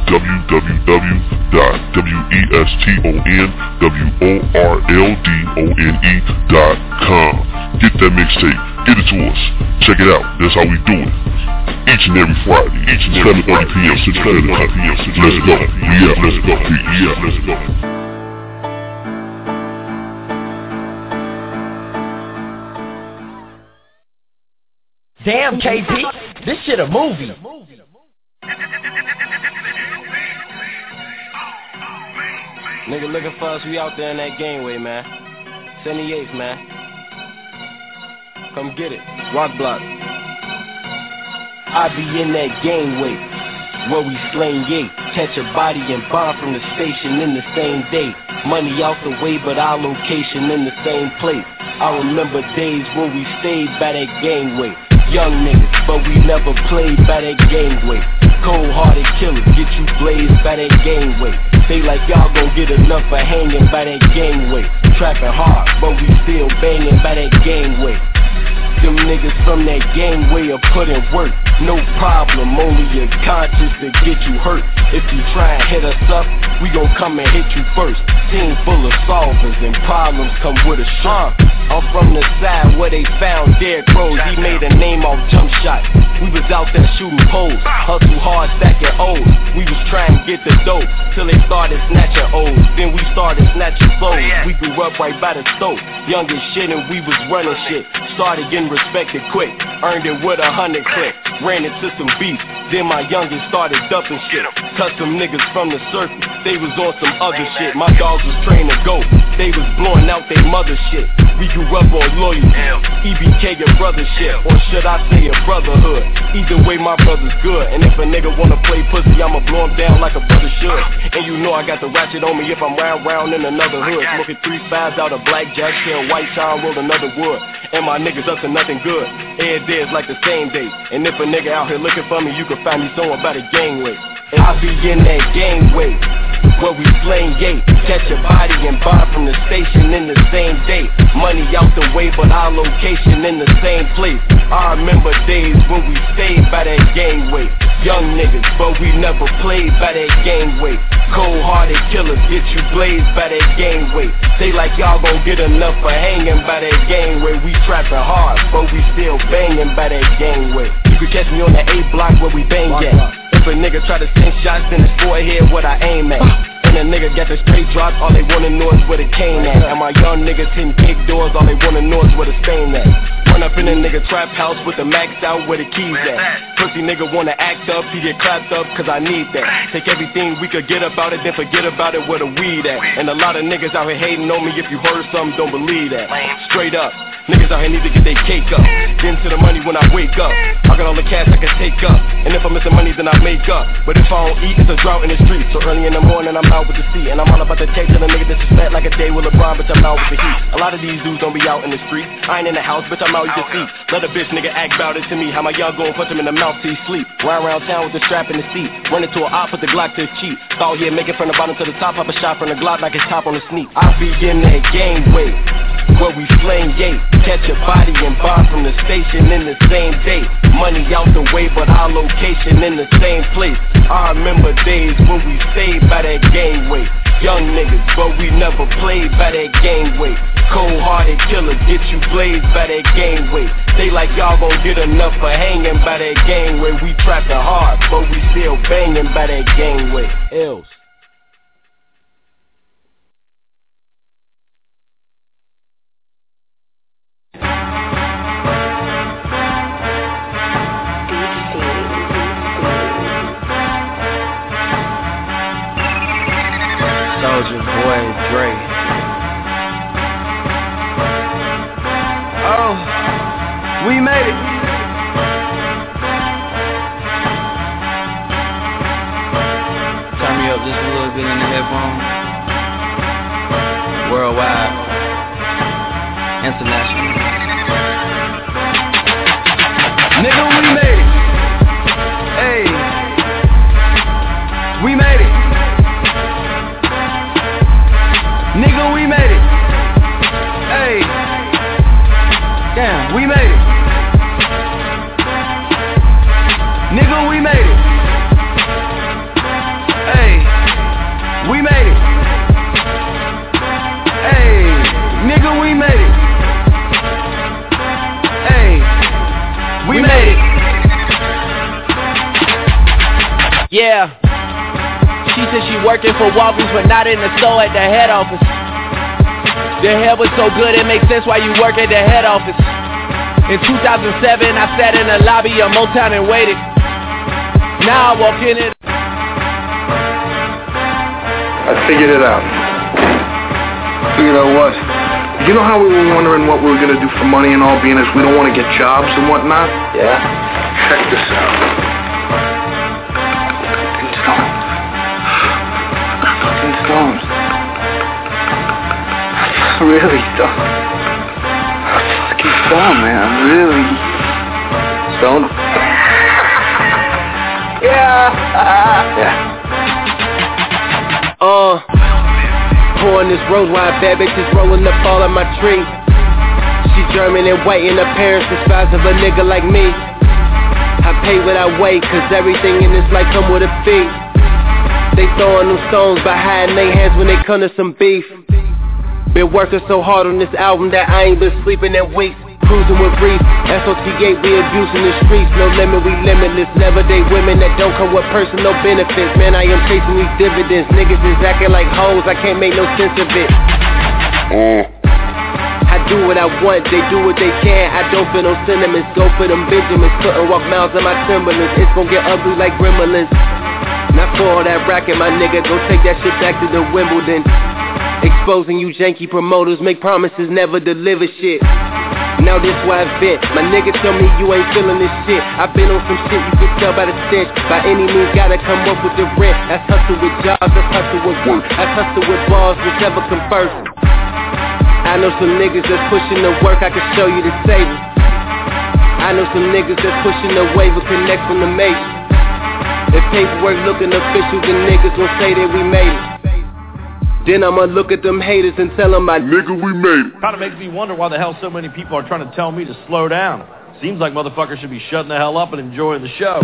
www.WESTONWORLDONE.com. Get that mixtape, get it to us, check it out, that's how we do it. Each and every Friday, 7:30 p.m. Central Standard Time. Let's go, yeah, let's go, yeah, let's go. Damn, KP, this shit a movie. Nigga looking for us, we out there in that gangway, man. 78th, man. Come get it. Rock block. I be in that gangway where we slang yay. Catch a body and bomb from the station in the same day. Money out the way, but our location in the same place. I remember days when we stayed by that gangway. Young niggas, but we never played by that gangway. Cold-hearted killers, get you blazed by that gangway. They like y'all gon' get enough for hanging by that gangway. Trapping hard, but we still banging by that gangway. Them niggas from that gangway are putting work. No problem, only your conscience to get you hurt. If you try and hit us up, we gon' come and hit you first. Team full of solvers and problems come with a shirt. I'm from the side where they found Derrick Rose. He made a name off jump shots. We was out there shooting poles, hustle hard, stacking O's. We was trying to get the dope till they started snatching O's. Then we started snatching flows. We grew up right by the stove, young as shit and we was running shit. Started getting respected quick, earned it with 100 clicks. Ran into some beef, then my youngest started dumping shit. Cut some niggas from the circle, they was on some other shit. My dogs was trained to go, they was blowing out their mother shit. We grew up on loyalty, EBK your brother shit, or should I say a brotherhood. Either way my brother's good, and if a nigga wanna play pussy, I'ma blow him down like a brother should. And you know I got the ratchet on me if I'm round in another hood. Smoking 3-5s out of blackjack, shell white shine, roll another wood. And my niggas up to nothing good, every day is like the same day. And if a nigga out here looking for me, you can find me somewhere by the gangway. And I be in that gangway where we slang yay. Catch a body and bomb from the station in the same day. Money out the way, but our location in the same place. I remember days when we stayed by that gangway. Young niggas, but we never played by that gangway. Cold-hearted killers, get you blazed by that gangway. They like y'all gon' get enough for hanging by that gangway. We trapping hard, but we still banging by that gangway. You can catch me on the A block where we bang at. If a nigga try to send shots, then his forehead what I aim at. And a nigga got the straight drop, all they wanna know is where the cane at. And my young niggas hitting big doors, all they wanna know is where the stain at. Run up in a nigga trap house with the max out where the keys at. Pussy nigga wanna act up, he get clapped up cause I need that. Take everything we could get about it, then forget about it where the weed at. And a lot of niggas out here hating on me, if you heard something, don't believe that. Straight up, niggas out here need to get their cake up. Get into the money when I wake up, I got all the cash I can take up. And if I'm missing money then I make up. But if I don't eat, it's a drought in the streets. So early in the morning I'm out with the seat. And I'm all about the taste of the nigga disrespect like a day with LeBron, bitch I'm out with the heat. A lot of these dudes don't be out in the street. I ain't in the house, bitch I'm out, you can see. Let a bitch nigga act about it to me. How my young gon' punch him in the mouth till he sleep. Ride around town with the strap in the seat. Run into a op with the Glock to his cheek. Thought he'd make it from the bottom to the top. Pop a shot from the Glock like his top on the sneak. I be in that gangway where we slang yay. Catch a body and bomb from the station in the same day. Money out the way, but our location in the same place. I remember days when we stayed by that gangway. Young niggas, but we never played by that gangway. Cold-hearted killers, get you blazed by that gangway. They like y'all gon' get enough for hanging by that gangway. We trapping hard, but we still banging by that gangway. Ills. Dr. Dre. Oh, we made it. Turn me up just a little bit in the headphones. Worldwide, international. Nigga, we made it. Hey, we made it. Nigga, we made it. Hey, damn, we made it. Nigga, we made it. Hey, we made it. Hey, nigga, we made it. Hey, we made it. Yeah. She said she working for Walgreens but not in the store at the head office. The hair was so good it makes sense why you work at the head office. In 2007 I sat in the lobby of Motown and waited. Now I walk in it. I figured it out. Figured out what? You know how we were wondering what we were gonna do for money and all, being as we don't want to get jobs and whatnot? Yeah. Check this out. Stones. Really stoned. Fucking stoned, man. Really stoned. Yeah. Pouring this rose wine, bad bitches rolling up all of my tree. She German and white and her parents the size of a nigga like me. I pay what I weigh, cause everything in this life come with a fee. They throwing them stones by hiding their hands when they come to some beef. Been working so hard on this album that I ain't been sleeping in weeks. Cruising with Reese, SOT8, we abusing the streets. No limit, we limitless. Never date women that don't come with personal benefits. Man, I am chasing these dividends. Niggas is acting like hoes, I can't make no sense of it. I do what I want, they do what they can. I don't feel no sentiments, go for them Benjamins. Couldn't walk miles in my Timberlands. It's gon' get ugly like gremlins. Not for all that racket, my nigga, go take that shit back to the Wimbledon. Exposing you janky promoters, make promises, never deliver shit. Now this why I vent, my nigga tell me you ain't feeling this shit. I been on some shit, you can tell by the stench. By any means, gotta come up with the rent. That's hustle with jobs, that's hustle with work. That's hustle with balls, whichever come first. I know some niggas that's pushing the work, I can show you the table. I know some niggas that's pushing the wave of connects from the majors. If paperwork looking official, then niggas gon' say that we made it. Then I'ma look at them haters and tell them my nigga, we made it. Kinda makes me wonder why the hell so many people are trying to tell me to slow down. Seems like motherfuckers should be shutting the hell up and enjoying the show.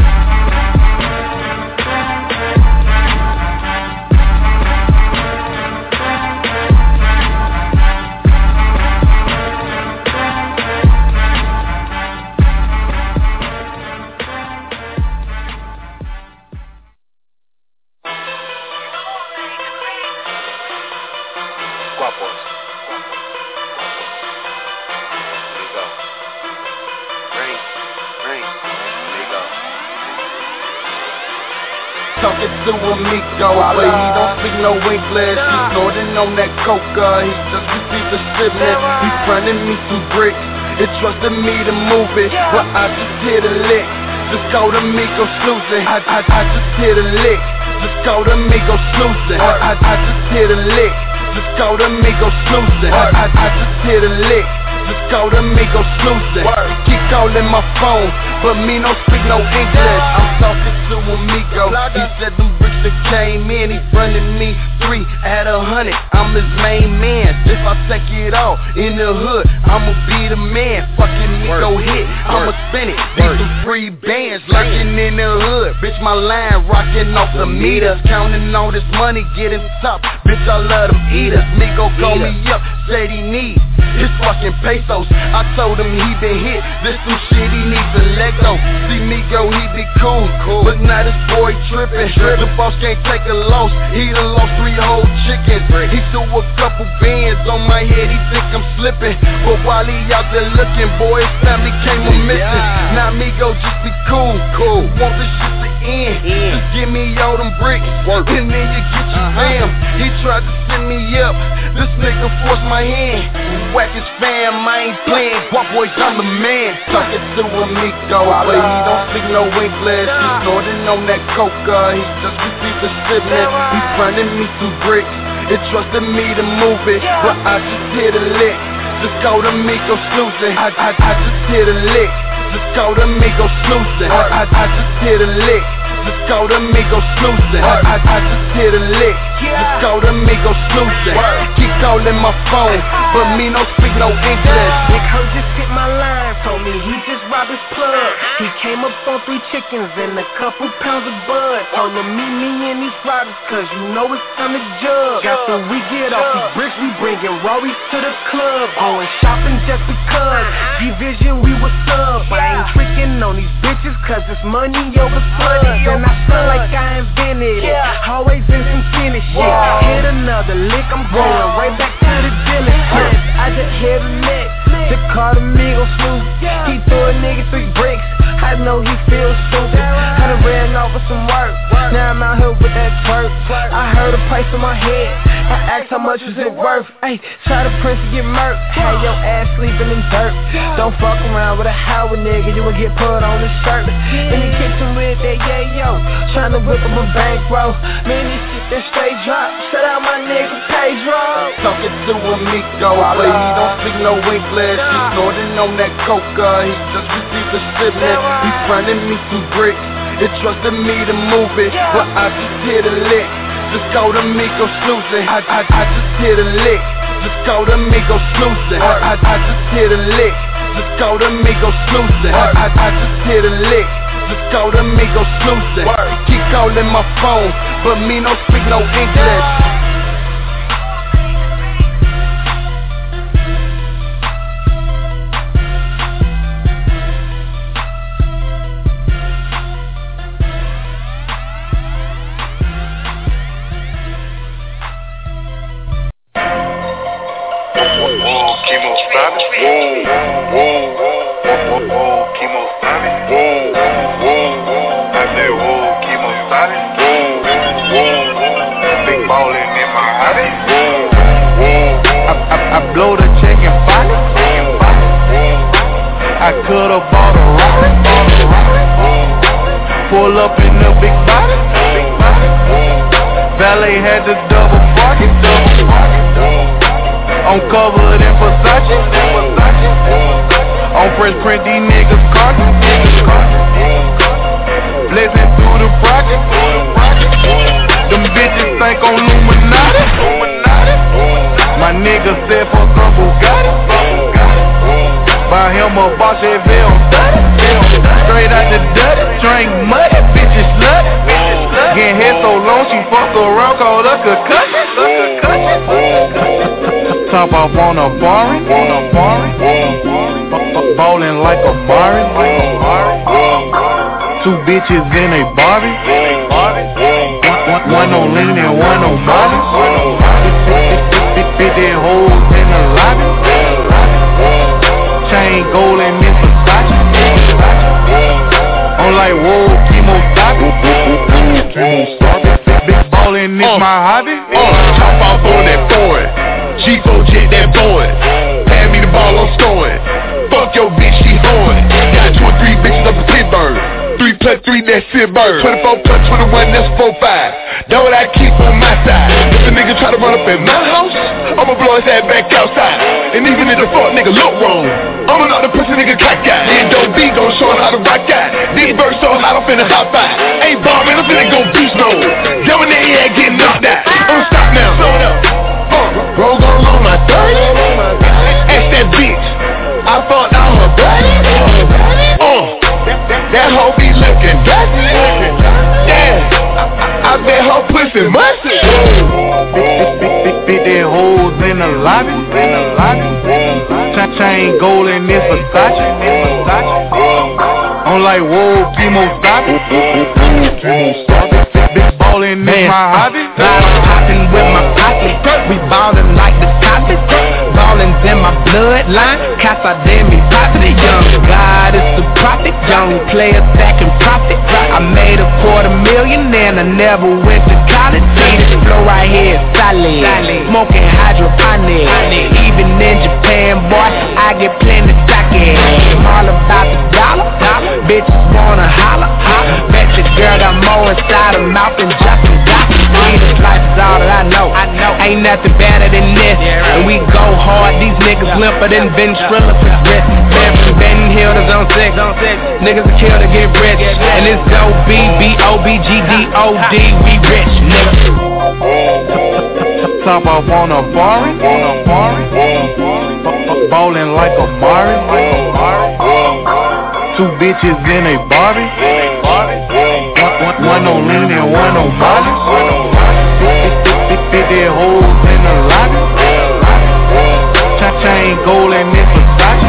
Talking to Amigo, but he don't speak no English. He snorting on that coca, he just received the shipment. He fronting me some bricks, and trusted me to move it. But I just hit a lick, just go to Migo snoozing. I just hit a lick, just go to Migo snoozing. I just hit a lick, just go to Migo snoozing. I just hit a lick, just go to Migo snoozing. Keep calling my phone, but me don't speak no English. I'm talking to Amigo, he said them bricks that came in, he fronted me 3 at 100. I'm his main man, if I take it all in the hood, I'ma be the man. Fucking Migo hit, I'ma spin it. These some free bands lurking in the hood. Bitch, my line rocking off the meters, counting all this money, getting top. Bitch, I love them eaters. Migo call me up, said he need his fucking pesos. I told him he been hit, this some shit he needs to let go. See Migo, he be cool, but now this boy trippin'. The boss can't take a loss, he done lost 3 whole chickens. He threw a couple bands on my head, he think I'm slipping. But while he out there looking, boy, his family came a missing. Now Migo just be cool, want this shit to end. Just give me all them bricks, and then you get your fam. He tried to send me up. This nigga forced my hand. Whack his fam, I ain't playing. What boys, I'm the man. Talking to Amigo, but he don't speak no English. He snorting on that coca, he just received the shipment. He's running me through bricks, it trusted me to move it, but I just hit a lick. Just go to Migo snoozing. I just hit a lick. Just go to Migo snoozing. I just hit a lick. Just go to Migo snoozing. I just hit a lick. Just go to Migo snoozing. Keep calling my phone, but me no speak no English. Nick Hurt just hit my line, told me he just robbed his plug. He came up on 3 chickens and a couple pounds of bud. Told him meet me in these riders, cause you know it's time to jug. After we get off these bricks, we bringin' Rory's to the club. Going shopping just because Division we was sub. I ain't tricking on these bitches cause it's money over slugs. And I feel like I invented it, always in some tennis shit. Hit another lick, I'm going right back to the dealership. I just hit a lick, just called Amigo Snoop. He threw a nigga 3 bricks, I know he feels stupid. Had ran off with some work, now I'm out here with that twerk. I heard a price on my head, I asked how much was it worth. Ayy, try to press to get murked, had your ass sleeping in dirt. Don't fuck around with a Howard nigga, you will get put on the shirt. In the kitchen with that yayo, tryna whip up a bankroll. Man, this shit that straight drop, shout out my nigga Pedro. Talking to Amigo, but he don't speak no English. He snorting on that coca, he just received the shipment. He's running me through bricks, it trusted me to move it, but I just hit a lick. Just go to Migo snoozing. I just hit a lick. Just go to Migo snoozing. I just hit a lick. Just go to Migo snoozing. I just hit a lick. Just go to Migo snoozing. Keep calling my phone, but me no speak no English. I blow the check and find it. I could've bought a Rari. Pull up in the big body. Valet had the double parking. On covered in Versace. On press print these niggas carton. Blazing through the project. Them bitches think I'm Illuminati. My nigga said fuck a Bugatti. Buy him a Bosch Chevelle. Straight out the dirty, drink muddy, bitches slutty. Getting head so long she fuck around, called a concussion. Top off on a barring, ballin' like a Bari. 2 bitches in a Barbie. One on lean and one on Molly. 50 hoes in the lobby. Chain gold and Miss Versace. I'm like, whoa, chemo stop it. Big ballin' is my hobby. Chop off on that board. G4 jet that boy. Pass me the ball, I'm scoring. Fuck your bitch, she hoeing. Got 2 or 3 bitches up in Pittsburgh. 3 plus 3, that's Pittsburgh. 24 plus 21, that's 4-5. That what I keep on my side. If a nigga try to run up in my house, I'ma blow his ass back outside. And even if the fuck nigga look wrong, I'ma knock the pussy nigga cockeyed. Then don't be gon' show him how to rock out. These birds so hot, I'm finna hop out. Ain't bombing, I'm finna go beast mode. Yo, in their head getting knocked out. I'ma stop now. Slow it up. Roll gon' on my 30. Ask that bitch, I thought I was buddy. That hoe be looking dirty. Yeah, I bet her pussy musty. 50 hoes in the lobby. Chain gold and Miss Versace. I'm like, whoa, chemo stop it. Big ballin' is my hobby. Poppin' with my posse. We ballin' like the Cosby. Ballin's in my bloodline. Casa de mi patria. Young God is supreme. profit. Young players stacking profit. I made $250,000 and I never went to college. See this flow right here is solid. Smoking hydroponic. Even in Japan, boy, I get plenty sake. I'm all about the dollar. Bitches wanna holler. Bet your girl got more inside her mouth than Justin got. See, this life is all that I know. Ain't nothing better than this. And we go hard. These niggas limper than ventriloquist wrist. Ben Hill is on 6. Niggas are kill to get rich. And it's OBBOBGDOD. We rich, nigga. Top off on a Bari. Ballin' like a Mari. Two bitches in a Barbie. One on lean and one on Molly. 50 hoes in the lobby. Chain gold and it's Versace.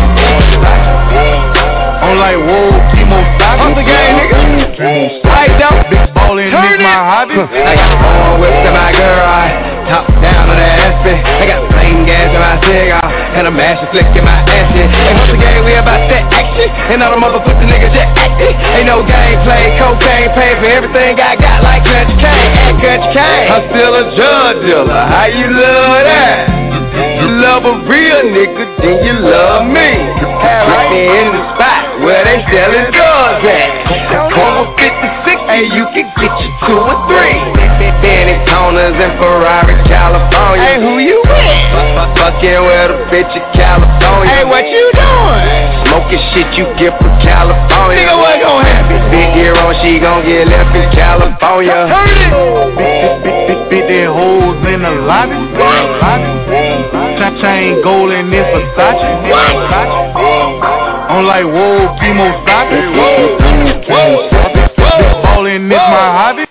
I'm like, whoa, Kimo Sabi. What's the game, nigga? Right up, big ballin' is my hobby. I got more whips than my girl. Top down on that aspect. I got flame gas in my cigar. And a master flick in my asset. And once again, we about that action. And all the motherfucking niggas just acting. Ain't no gameplay, cocaine, pay for everything I got like Country Kane. And Country Kane. I'm still a drug dealer. How you love that? You love a real nigga, then you love me. Right there in the spot where they selling drugs at. Come with 56 and you can get you 2 or 3. Benettonas and Ferrari, California. Hey, who you with? Fucking with a bitch in California. Hey, what you doing? Smoking shit you get from California. Nigga, what gon' happen? Big year on, she gon' get left in California. Big hoes in the lobby. Chain gold and it's Versace. I'm like, whoa, Kimo Sabi. Ballin' is my hobby.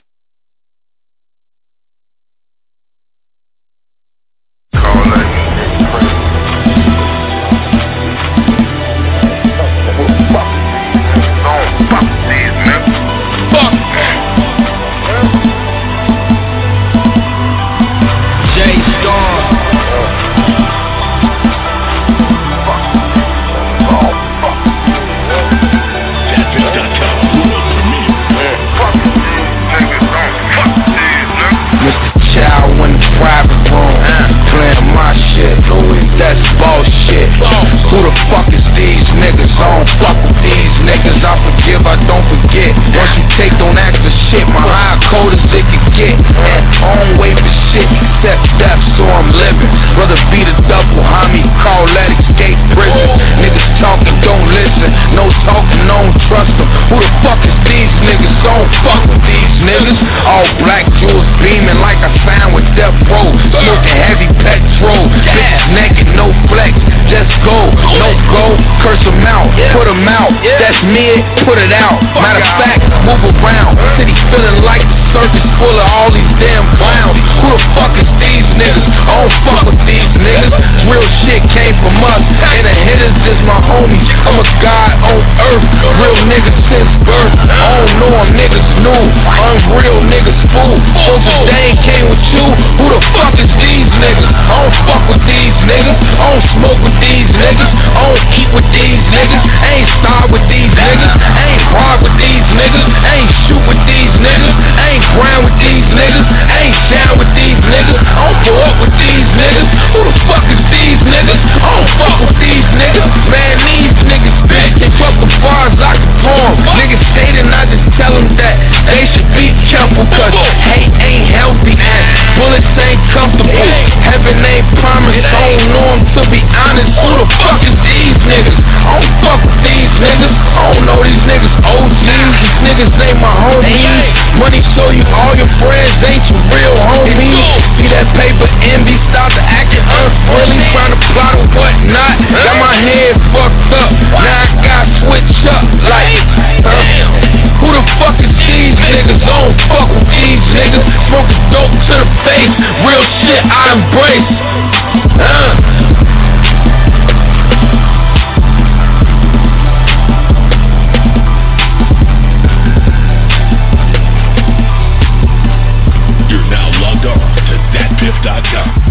Who the fuck is these niggas? I don't fuck with these niggas. I forgive, I don't forget. Once you take, don't ask for shit. My high cold as it can get. And I don't wait for shit except death, so I'm living. Rather be the double homie, call that escape prison. Niggas talking, don't listen. No talking, don't trust them. Who the fuck is these niggas? I don't fuck with these niggas. All black jewels beaming like I signed with Death Row. Smoking heavy petrol. Bitches naked, no flex. Just go, no go, curse them out, put them out. That's mid, put it out. Matter of fact, move around. City feeling like the circus full of all these damn clowns. Who the fuck is these niggas? I don't fuck with these niggas. Real shit came from us, and the hitters is my homies. I'm a god on earth, real niggas since birth. I don't know them niggas new, unreal niggas fool. So they ain't came with you. Who the fuck is these niggas? I don't fuck with these niggas. I don't smoke with these niggas. I don't eat with these niggas. I ain't starve with these niggas. I ain't rob with these niggas. I ain't shoot with these niggas. I ain't grind with these niggas. I ain't down with these niggas. I don't go up with these niggas. Who the fuck is these niggas? I don't fuck with these niggas. Man, these niggas big. Can't fuck as far as I can form. Niggas stating, I just tell them that they should be careful, cause hate ain't healthy and bullets ain't comfortable. Heaven ain't promised. I don't know them, to be honest. Who the fuck is these niggas? I don't fuck with these niggas. I don't know these niggas OGs. These niggas ain't my homies. Money show you all your friends ain't your real homies. See that paper envy, start to acting unfriendly, trying to plot or whatnot. Got my head fucked up. Now I got switch up like who the fuck is these niggas? I don't fuck with these niggas. Smoking dope to the face. Real shit I embrace. You're now logged on to thatpiff.com.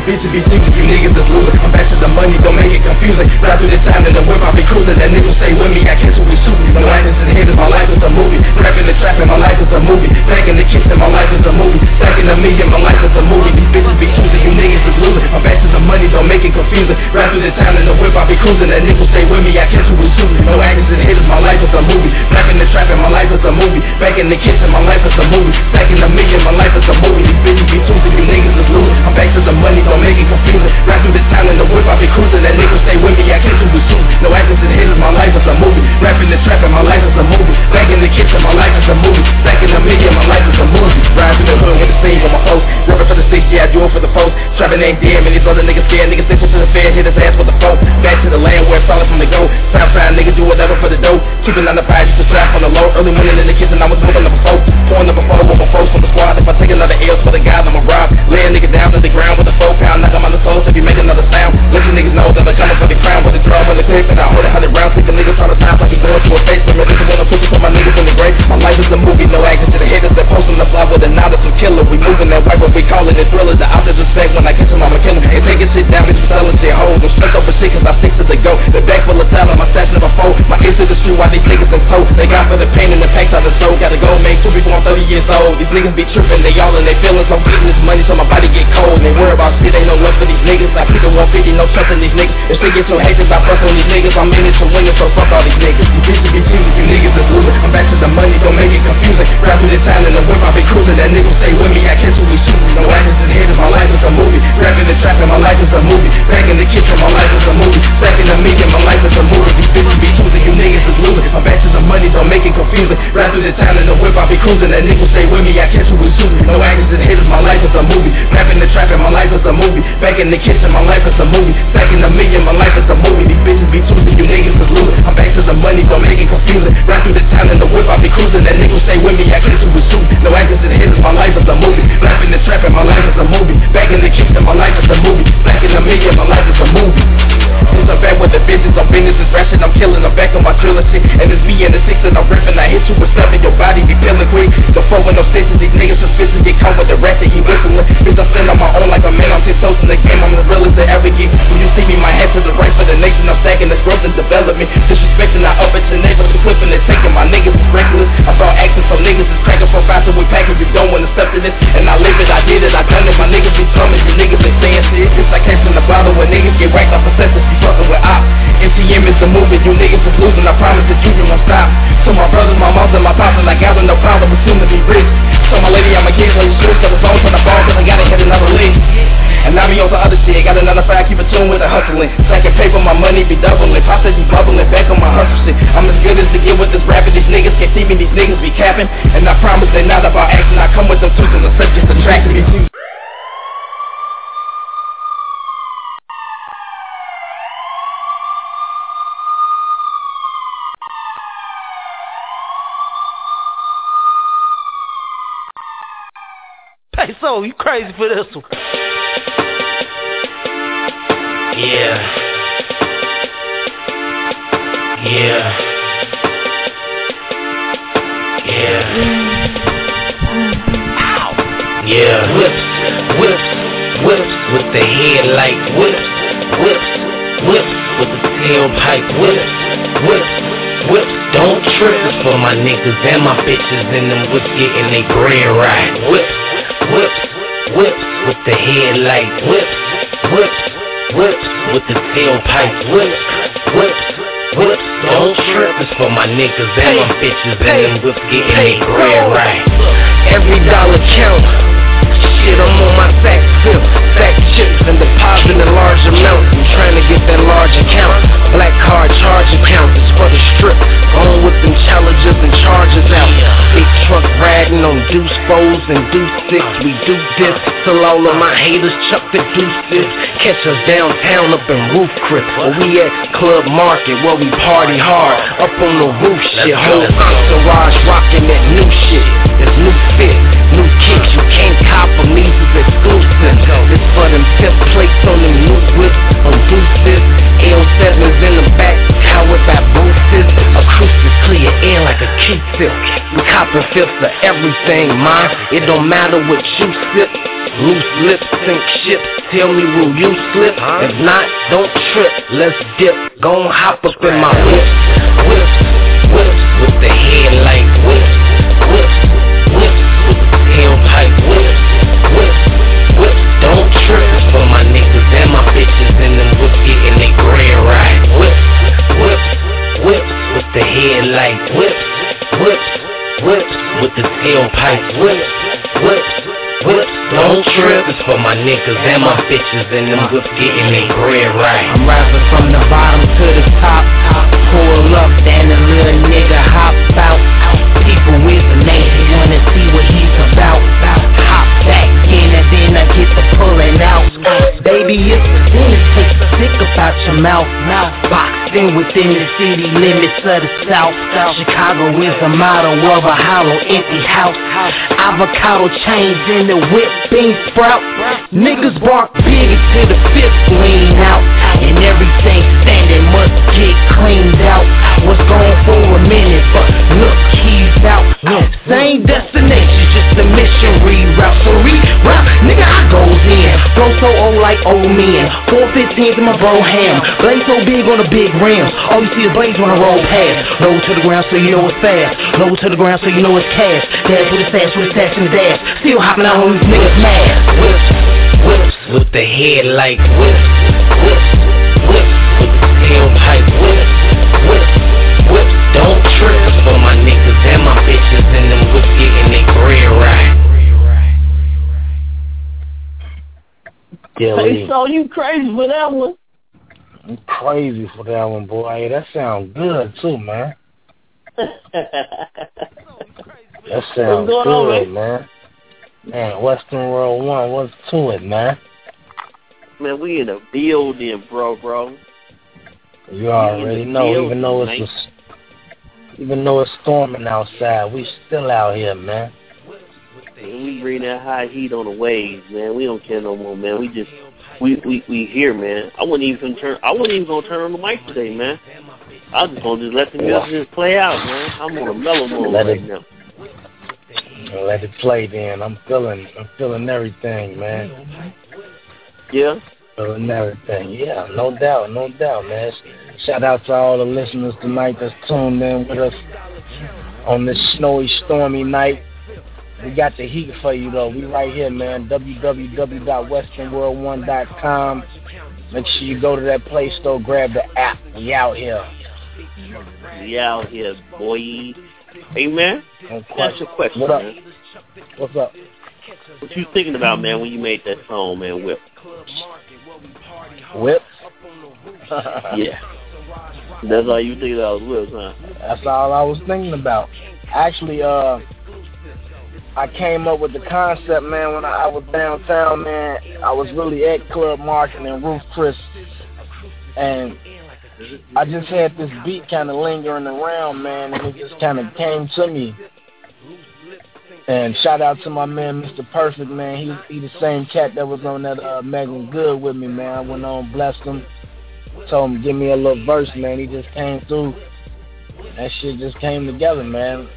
bitches be choosing, you niggas is losing. I'm back to the money, don't make it confusing. Ride through the time in the whip, I'll be cruising. That nigga stay with me, I catch who we shooting. No actors in here, my life is a movie. Rapping the trap and my life is a movie. Back in the kitchen, my life is a movie. Stacking a million, my life is a movie. These bitches be choosing, you niggas is losing. I'm back to the money, don't make it confusing. Ride through the time in the whip, I'll be cruising. That nigga stay with me, I catch who we shooting. No actors in here, my life is a movie. Rapping the trap and my life is a movie. Back in the kitchen, my life is a movie. Stacking a million, my life is a movie. These bitches be choosing, you niggas is losing. I'm back to the money, don't make it confusing. Ride through the time in the whip, I'll be cruising. That nigga stay with me, I catch who we shooting. No actors in here, my life is a movie. Rapping the trap and my life is a movie. Back in the kitchen, my life is a movie. Stacking a million, my life is a movie. Ride through the hood with the scene with my folks. Rapping for the six, yeah, I do it for the folks. Trapping ain't dead, man, these other niggas scared. Niggas listen to the fed, hit his ass with the phone. Back to the land where it's solid from the go. Southside niggas do whatever for the dough. Keeping on the pride, just a strap on the low. Early morning in the kitchen, I was moving up a four. Pouring up a photo with my folks from the squad. If I take another L's for the guys, I'ma rob. Lay a nigga down to the ground with a 4-pound. Knock him on the soul if you make another sound. Let you niggas know that I'm coming for the crown. With the drum and the clip, and I hold 100 rounds. Sleeping niggas trying to time like he going to a face. But niggas wanna put you for my niggas in the grave. My life is a movie, no action to the haters that post on the fly with a nod of some killer. We moving that white, but we calling it thrillers. The opposite respect when I catch him, I'ma kill him. Ain't taking shit down, bitches selling shit hoes. I'm stuck over shit cause I stick to the go. The back full of talent, my stats never fold. My ears to the street while these niggas in tow. They got for the pain and the packs out the soul. Gotta go make two before I'm 30 years old. These niggas be tripping, they all in their feelings. I'm getting this money so my body get cold. They worry about shit, ain't no love for these niggas. I pick a 150, no trust in these niggas. If they get too haters, I fuck on these niggas. I'm in it to win it, so fuck all these niggas. These bitches be choosing, you niggas is losing. I'm back to the money, don't make it confusing. Ride through the town in the whip, I be cruising. That nigga stay with me, I catch who we shooting. No actors in here, my life is a movie. Rapping the trap and my life is a movie. Back in the kitchen, my life is a movie. Stacking a million, my life is a movie. These bitches be choosing, you niggas is losing. I'm back to the money, don't make it confusing. Ride through the town in the whip, I be cruising. That nigga stay with me, I catch who we shooting. No actors in here, my life is a movie. Rapping the trap and my life is a movie. Back in the kitchen, my life is a movie. Stacking a million, my life is a movie. These bitches be choosing, you niggas is losing. I'm back to the money, don't make it confusing. Ride through the town in the whip, I be cruising. That nigga stay with me, I catch who we shooting. No actors in here, my life is a movie. Rapping the trap and my life is a movie. Back in the kitchen, my life is a movie. Stacking a million, my life is a movie. Since I'm back with the bitches, I'm business ratchet, I'm killing, I'm back on my drill and shit. And it's me and the 6 and I'm ripping, I hit you with stuff in your body, be peeling quick. The 4 with no stitches, these niggas suspicious, get caught with the ratchet, he whistling. Bitch, I'm still on my own like a man, I'm 10 toes in the game, I'm the realest that ever get. When you see me, my head to the right for the nation, I'm stacking this growth and development. Disrespecting, I up at your neighbors, equipping and taking my niggas is reckless. I saw action, so niggas is cracking so fast, so we packing, you don't wanna step to this. And I live it, I did it, I done it, my niggas be drumming, you niggas ain't saying shit. It's like case in the bottle when niggas get racked off assessors, be fucking with ops. MTM is the movement, you niggas is losing, I promise that you won't stop. So my brothers, my moms, and my pops, and I got no problem with soon to be rich. So my lady, I'm a kid, when you switch to the phone, from the ball, cause I gotta hit another league. And now me on some other shit, got another 5, keep it tuned with the hustling. Stacking paper, my money be doubling, pop says be bubbling, back on my hustle shit. I'm as good as to get with this rapping, these niggas can't see me, these niggas be capping. And I promise they not about acting, I come with them too, cause the subject's attracting me too. Hey, so you crazy for this one? Yeah. Whips with the headlight, whips with the tailpipe, whips. Don't trip, it's for my niggas and my bitches and them whips getting they bread right. Whips with the headlight, whips with the tailpipe, whips. Don't trip, it's for my niggas and my bitches and them whips getting they bread right. Every dollar count. Shit, I'm on my sack chips and depositing in large amounts. I'm trying to get that large account. Black card charge account is for the strip. On with them challenges and charges out. Big truck riding on deuce foes and deuce six. We do this till all of my haters chuck the deuces. Catch us downtown up in Roof Crib, where we at Club Market, where we party hard. Up on the roof shit, whole entourage rocking that new shit. This new fit, new kicks, you can't cop them, these is exclusive. This for them tip plates on them new whips, on deuces. L7s in the back, powered by boosters. Acoustics clear air like a Q-tip. We copping fifths of everything, man. It don't matter what you sip. Loose lips sink ships. Tell me, will you slip? If not, don't trip. Let's dip. Gon' hop up in my whips, whips, whips with the headlight whips, whips, whips with the tailpipe whips, whips, whips. Don't trip. It's for my niggas and my bitches and them whips getting they grand right. Whips, whips, whips with the headlight whips, whips, whips with the tailpipe whips, whips, whips. Don't trip. It's for my niggas and my bitches and them whips getting they bread right. I'm rapping from the bottom to the top. Pull up, then a little nigga hop out. People with the name, they wanna see what he's about. Hop back in and then I get the pulling out. Baby, it's the thing that takes the sick about your mouth. Boxed in within the city limits of the South. Chicago is the motto of a hollow, empty house. Avocado chains in the whip, bean sprout. Niggas bark big until the fifth lean out. And everything standing must get cleaned out. Was gone for a minute, but look, he's out. Same destination, just a mission reroute. So reroute, nigga, I goes in. Flow so old like old men. 415s in my bro ham. Blaze so big on the big rims. All you see is blaze when I roll past. Low to the ground so you know it's fast. Low to the ground so you know it's cash. Dash with a stash, with a stash in the dash. Still hopping out on these niggas mad. Whips, whips with the headlight whips, whips, whips with the tailpipe whips, whips, whips. Don't trip. It's for my niggas and my bitches and them whips getting they bread right. Hey, so you crazy for that one? I'm crazy for that one, boy. Hey, that sounds good too, man. That sounds good, on, man. Man, Western World 1, what's to it, man? Man, we in a building, bro. You already know, even though it's storming outside, we still out here, man. Man, we bring that high heat on the waves, man. We don't care no more, man. We here, man. I wasn't even gonna turn on the mic today, man. I was just gonna let the music play out, man. I'm on a mellow mode right now. Let it play then. I'm feeling everything, man. Yeah? Feeling everything. Yeah, no doubt, man. Shout out to all the listeners tonight that's tuned in with us on this snowy, stormy night. We got the heat for you, though. We right here, man. www.westernworld1.com. Make sure you go to that Play Store, grab the app. We out here. We out here, boy. Hey, man, that's your question, what up? Man. What's up? What you thinking about, man, when you made that song, man, Whip? Whip? Yeah. That's all you think about was Whips, huh? That's all I was thinking about. Actually, I came up with the concept, man, when I was downtown, man. I was really at Club Market and Roof Chris, and I just had this beat kind of lingering around, man, and it just kind of came to me. And shout out to my man, Mr. Perfect, man. He the same cat that was on that Megan Good with me, man. I went on, blessed him, told him give me a little verse, man. He just came through. That shit just came together, man.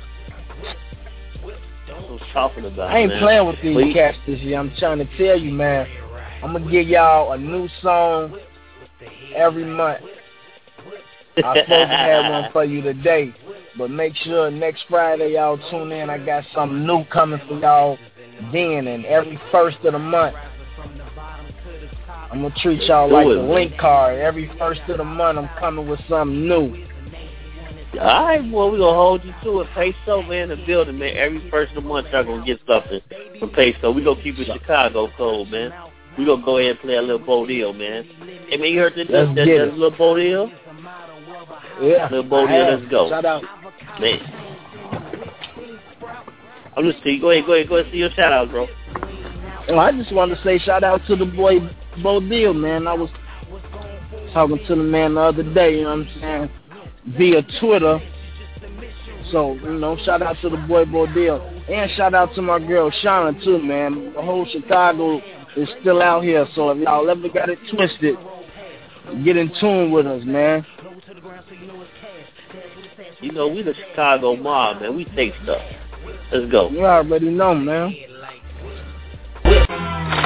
About, I ain't man. playing with these cats this year. I'm trying to tell you, man. I'm going to give y'all a new song every month. I'm supposed to have one for you today, but make sure next Friday y'all tune in. I got something new coming for y'all then, and every first of the month, I'm going to treat y'all like a link card. Every first of the month, I'm coming with something new. All right, well, we're going to hold you to it. Peso, man, in the building, man. Every first of the month, y'all going to get something from Peso. We're going to keep it Chicago cold, man. We're going to go ahead and play a little Bo Deal, man. Hey, man, you heard that little Bo Deal? Yeah. Little Bo Deal, let's go. Shout out. Man. I'm just see. Go ahead, see your shout out, bro. Well, I just wanted to say shout out to the boy Bo Deal, man. I was talking to the man the other day, you know what I'm saying, via Twitter. So, you know, shout out to the boy Bo Deal. And shout out to my girl Shauna, too, man. The whole Chicago is still out here. So if y'all ever got it twisted, get in tune with us, man. You know, we the Chicago mob, man. We take stuff. Let's go. You already know, man.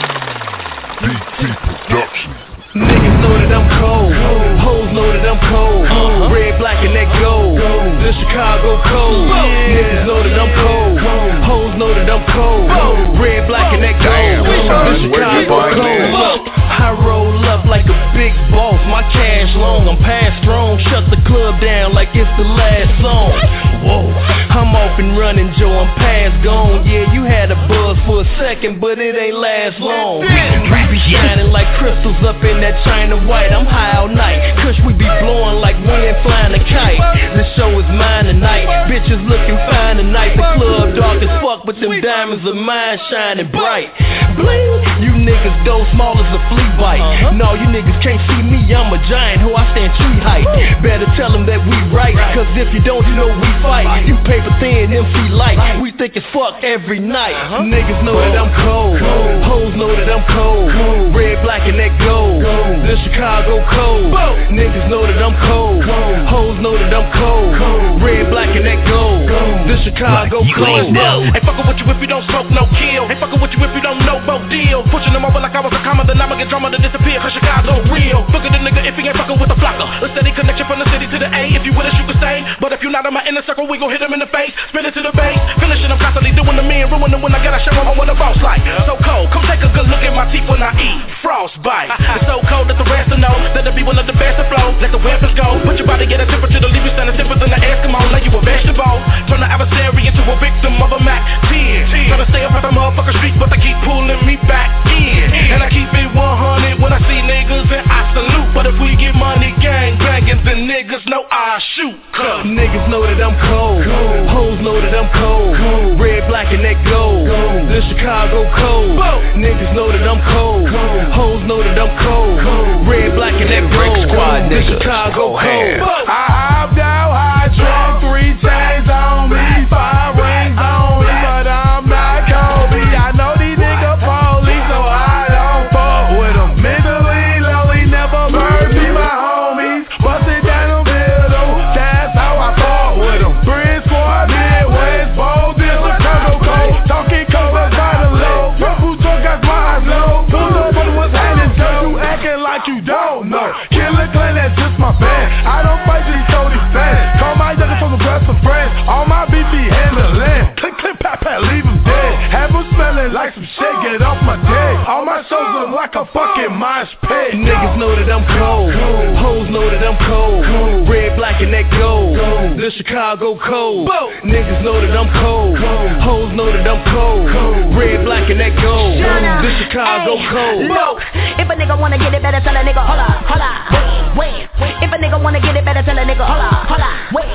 Niggas know that I'm cold, hoes know that I'm cold. Red, black, and that gold. The Chicago code. Niggas know that I'm cold, hoes know that I'm cold. Red, black, and that gold. The Chicago code. I roll up like a big boss. My cash long, I'm past strong. Shut the club down like it's the last song. Whoa, I'm off and running, Joe. I'm past gone. Yeah, you had a buzz for a second, but it ain't last long. We be shining like crystals up in that China white. I'm high all night, cause we be blowing like wind flying a kite. The show is mine tonight, bitches looking fine tonight. The club dark as fuck, but them diamonds of mine shining bright. Bling, you niggas go small as a flea bite. No, you niggas can't see me, I'm a giant who I stand tree height. Better tell them that we right, cause if you don't, you know we fight. You paper thin, MC light, we think it's fuck every night. Niggas know that I'm cold, hoes know that I'm cold. Red, black, and that gold. The Chicago code. Niggas know that I'm cold, hoes know that I'm cold. Red, black, and that gold. The Chicago code. Ain't fucking with you if you don't smoke, no kill. Ain't fucking with you if you don't know both deal. Pushing them over like I was a comma, then I'ma get drama to disappear, cause Chicago real. Look at the nigga if he ain't fucking with a flocker. A steady connection from the city to the A. If you with us, you can stay. But if you not in my inner circle, we gon' hit him in the face. Spin it to the base. Finishing, I'm constantly doing the me and ruining when I gotta show him what a boss like. So cold, come take a good look at my teeth when I eat. Frostbite. It's so cold that the rest will know that it be one of the best to flow. Let the weapons go. Put your body get a temperature to leave you standing stiffer than the Eskimo. Like you a vegetable. Turn the adversary into a victim of a Mac 10. Tryna stay up at the motherfucking street, but they keep pulling me back in. And I keep it 100 when I see niggas and I salute. But if we get money gang banging, then niggas know I shoot. Niggas know that I'm cold, hoes know that I'm cold. Red, black, and that gold. The Chicago code. Niggas know that I'm cold, hoes know that I'm cold. Red, black, and that gold. The Chicago code. I hopped out high, drunk, 3 chains on me, 5 rings on me, but I'm not Kobe. I know these niggas police, so I don't fuck with them. Mentally lonely, never burn me, my homies. Bust it down the middle, that's how I fought with them. Bridgeport, Midwest, Bold, Chicago code. Talking cover by the low, purple truck got my low. Pull up on what's happening, so you acting like you don't know. Killer Clan, that's just my band. I don't fight these Cody fans. Call my niggas from aggressive friends. All my beef be handling. Click, click, pat, pat, leave them dead. Have them smelling like some shit, get off my dick. All my shows look like a fucking mosh pit. Niggas know that I'm cold, hoes know that I'm cold. Red, black, and that gold. The Chicago code. Niggas know that I'm cold, hoes know that I'm cold. Red, black, and that gold. The Chicago code. Look, if a nigga wanna get it, better tell a nigga holla, holla. Wait. If a nigga wanna get it, better tell a nigga holla, holla. Wait.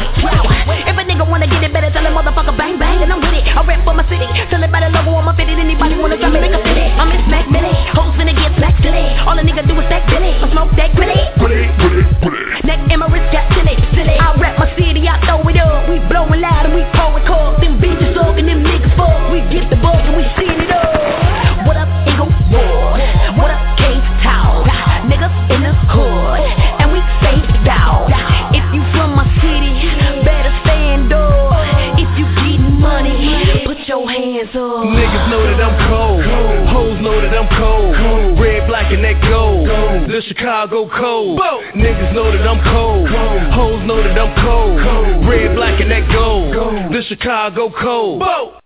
If a nigga wanna get it, better tell a motherfucker bang bang, and I'm with it. I rap for my city. Tell it by the logo on my fitted. Anybody wanna try me, they can fit it. I'm in smack millie. Hoes finna get smack silly. All a nigga do is stack billy. I smoke that gritty. Neck Emirates got silly. I rap my city, I throw it up. We blowin' loud and we pouring coke. Them bitches talking, them niggas fuck. We get the bug and we see it up. What up, Eagle Ward? What up, K-Town? Niggas in the hood, and we stay down. If you from my city, better stand up. If you getting money, put your hands up. Niggas know that I'm cold, hoes know that I'm cold. Red, black, and that gold. The Chicago code. Niggas know that I'm cold, hoes know that I'm cold. Red, black, and that gold. The Chicago code.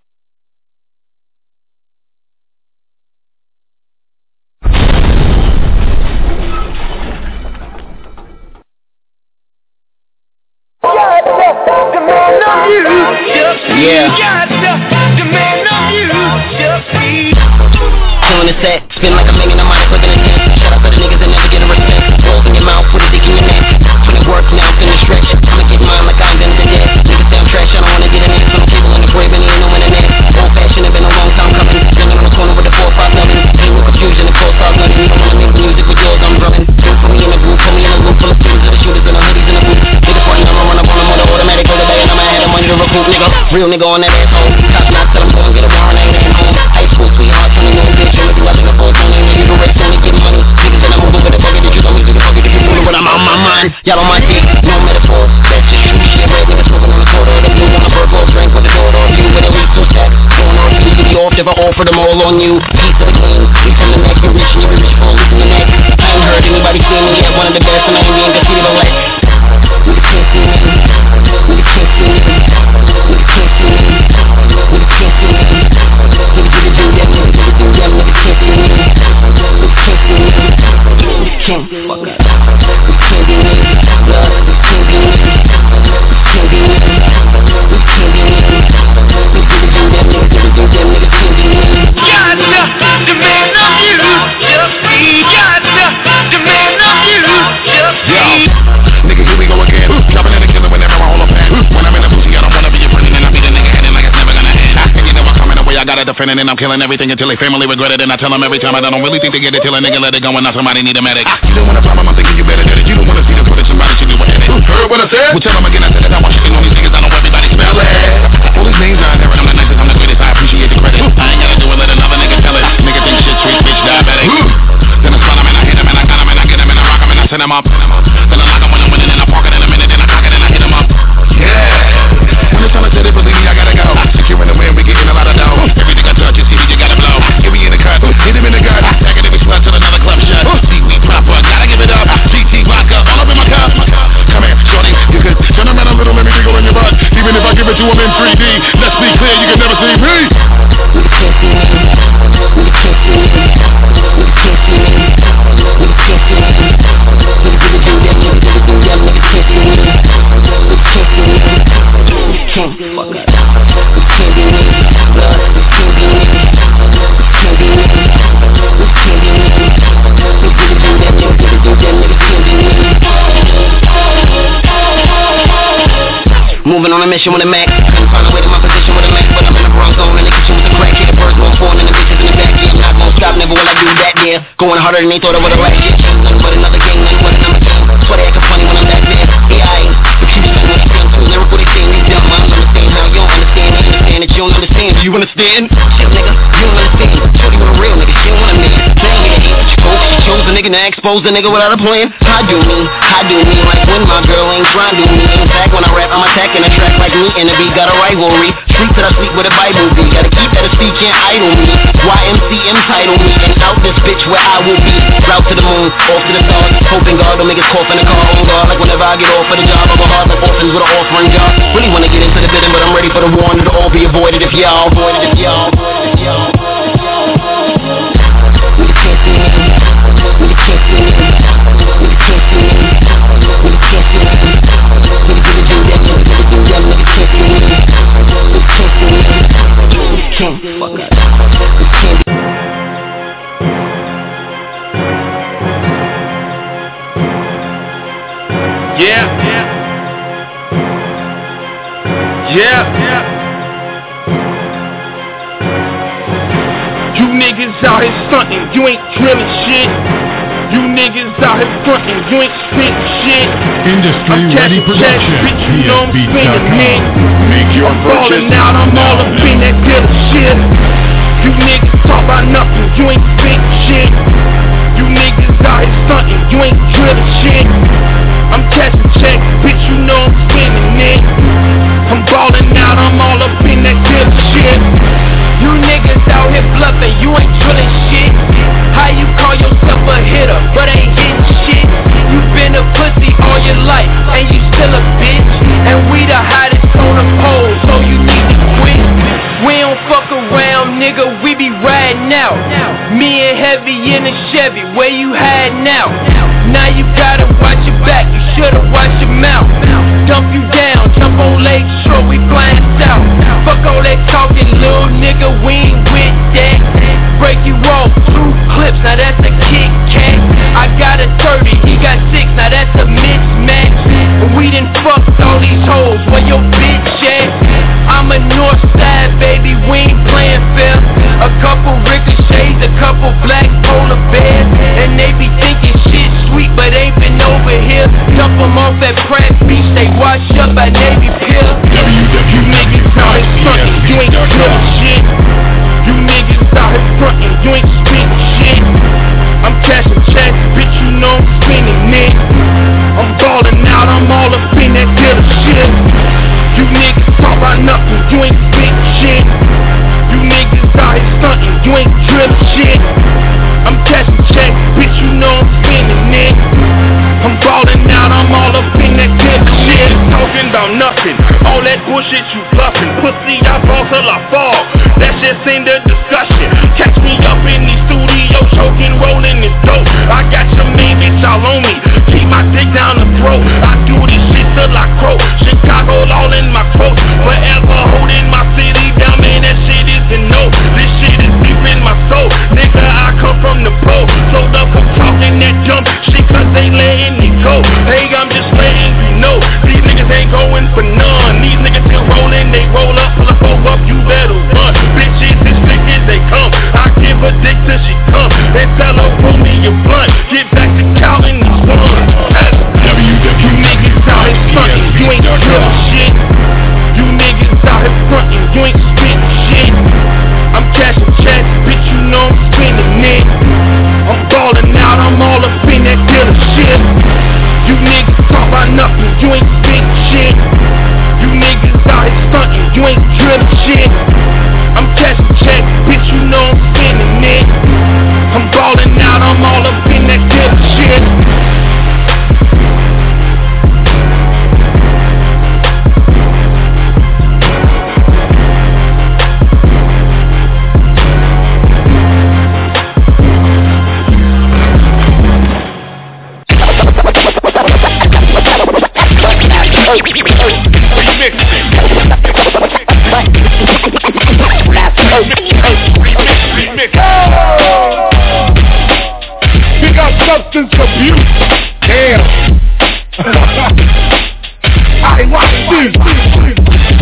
Killing the set, spin like a million, I might put in a tent. Shut up for the niggas that never get a respect. Rolls in your mouth, put a dick in your neck. Put it work now, finish stretch. I'ma get mine like I'm gonna dead. Niggas say I'm trash, I don't wanna get an ass. On the cable and the brave and ain't no internet. Old fashioned, have been a long time coming. Standing on the corner with the 4-5 loving. Ain't no confusion, the cold start nothing. Don't wanna make music with yours, I'm drumming. Do it for me in the group, put me in a loop full of students and the shooters and the hoodies in the booth. Niggas frontin', I'ma run up on them with an automatic, go to bag and I'ma have the money to recruit, nigga. Real nigga on that asshole. Top knock, tell him go and get a warrant, I ain't at home. High school sweetheart, 21 bitch, and if you watching the 420, you can race on and get money. Niggas that I'm moving with a bucket, that you don't need to fuck it if you moving when I'm on my mind. Y'all on my dick, no metaphors, that's just true shit. Red niggas smoking on the corridor, the blue on the Virgo, drink with the door on you, with at least 2 stacks. Going on you, to be off, never offer them all on you. Piece of the king, you from the next, you reach and you reach fuck up. We can't be niggas, blood, we can't be niggas. We can't be niggas, we can't be niggas. We do that nigga, do that nigga, can't be niggas. Got to demand of you, just me. Got to demand of you, just me. Nigga, here we go again. Dropping in the killer whenever I hold a pen. When I'm in the booty, I don't wanna be your friend, and I be the nigga heading like it's never gonna end. And you know I'm coming away, I gotta defend it, and I'm killing everything until they family regret it. And I tell them every time I don't really think they get it till a nigga let it go, and now somebody need a medic. You don't want a problem, I'm thinking you better get it. You don't wanna see the footage, somebody should do a edit. Heard what I said? Well, tell them again, I said it. I want shitting on these niggas, I know everybody spell it. All these names out there, and I'm the nicest, I'm the greatest, I appreciate the credit. I ain't gotta do it, let another nigga tell it. Nigga think shit sweet, bitch, diabetic. Then I spot him, and I hit him, and I got him, and I get him, and I rock him, and I send him up. Then I lock him when I'm winning, and I park it in a minute, then I cock it, and I hit him up. Yeah. When it's time to set it, believe me, I gotta go. Securing the win, we getting a lot of dough. Everything I touch, you see me, you gotta blow. Get me in the cut, hit him in the gut. Tag it in the slut till another club shut. Seaweed proper, gotta give it up. GT vodka, all up in my cup. Come here, shorty, you could turn around a little, let me jiggle in your butt. Even if I give it to him in 3D, let's be clear, you can never see me. We can't see me. We can't see me. We can't see me. We can't see me. We do that nigga, do that nigga, can't see me. We can't see me. We can't fuck up. We can't be niggas, blood, we can't be niggas. We can't be niggas. We can't be niggas. We do that nigga, do that nigga, can't be niggas. Moving on a mission with a Mac. Couldn't find a way to my position with a Mac, but I'm in the wrong zone in the kitchen with the crack. Hit the birds going forward and the bitches in the back. Yeah, I'm not gonna stop, never will I do that, yeah. Going harder than they thought I would've last year. Nothing but another game, nothing but another game. That's why they acting funny when I'm back there. Yeah, I ain't. But you just what they saying too. Lyrical they saying these dumb. I don't understand how you don't understand. They understand that you don't understand. Do you understand? Shit, nigga, you don't understand. Shorty with a real nigga, she don't want a man. They ain't here to hate, but you cold. She chose a nigga to expose the nigga without a plan. I do me like when my girl ain't trying to do me. In fact, when I rap, I'm attacking a track like me and the beat got a rivalry. Street till I sleep with a Bible beat. Gotta keep that a speak, can't idle me. YMC entitle me and out this bitch where I will be. Route to the moon, off to the stars. Hoping God don't make us cough in the car on guard. Like whenever I get off for the job, I go hard like orphans with an offering jar. Really wanna get into the bidding, but I'm ready for the war and it'll all be avoided if y'all avoid it, if y'all. We can't see me. We can't see me. We can't see me. We can't see me. We do that nigga, do that nigga, can't see me. We can't see me. We can't fuck up. We can't be. Yeah. You niggas out here stunting, you ain't drilling shit. You niggas out here fronting, you ain't spitting shit. Industry Ready Production, bitch, you know I'm spinning it. Make your I'm falling out, I'm all up in that deal shit. You niggas talk about nothing, you ain't spitting shit. You niggas out here stunting, you ain't drilling shit. I'm cashing checks, bitch, you know I'm spinning it. I'm balling out, I'm all up in that deal shit. You niggas out here bluffing, you ain't drilling shit. How you call yourself a hitter, but ain't hitting shit? You been a pussy all your life, and you still a bitch. And we the hottest on the pole, so you need to quit. We don't fuck around, nigga, we be riding out. Me and Heavy in a Chevy, where you hiding out? Now you gotta watch your back, you should've watched your mouth. Dump you down, jump on Lake Shore, we flying south. Fuck all that talking, little nigga, we ain't with that. Break you off, 2 clips, now that's a Kit Kat. I got a 30, he got 6, now that's a mismatch. We done fucked all these hoes, where your bitch at? I'm a north side, baby, we ain't playing fair. A couple ricochets, a couple black polar bears. And they be thinking shit sweet, but ain't been over here. Dump them off at Pratt Beach, they wash up by Navy Pier. You niggas out here frontin', you ain't drilling shit. You niggas out here frontin', you ain't spittin' shit. I'm cashing checks, bitch, you know I'm spinning it. I'm ballin' out, I'm all up in that dealer shit. You niggas talk about nothing, you ain't spittin' shit. You niggas out here stuntin', you ain't drillin' shit. I'm cashing checks, bitch, you know I'm spinning it. I'm ballin' out, I'm all up in that dealer shit. Talking about nothing, all that bullshit you bluffing. Pussy, I fall till I fall, that shit's in the discussion. Catch me up in the studio, choking, rolling this dope. I got your main bitch all on me. Keep my dick down the throat. I do this shit till I croak. Chicago all in my quotes. Forever holding my city down, man, that shit is a no. This shit is deep in my soul. Nigga, I come from the pole. So the folk talking that dumb shit cause they letting me go. Hey, I'm just letting you know. These niggas ain't going for none. These niggas still rolling, they roll up, pull a hoe up, you better run. Bitches as thick as they come. I give a dick till she come. And tell her, roll me your blunt. Get back to Calvin and Son. You niggas out here frontin', you ain't real shit. You niggas out here frontin', you ain't spittin' shit. I'm cashing checks, bitch, you know I'm spending it. I'm ballin' out, I'm all up in that dealer shit. You niggas talk about nothing, you ain't spittin' shit. You niggas out here stuntin', you ain't drillin' shit. I'm cashing checks, bitch, you know I'm spending it. I'm ballin' out, I'm all up in that dealer shit. Big up substance abuse. Damn. I watch this.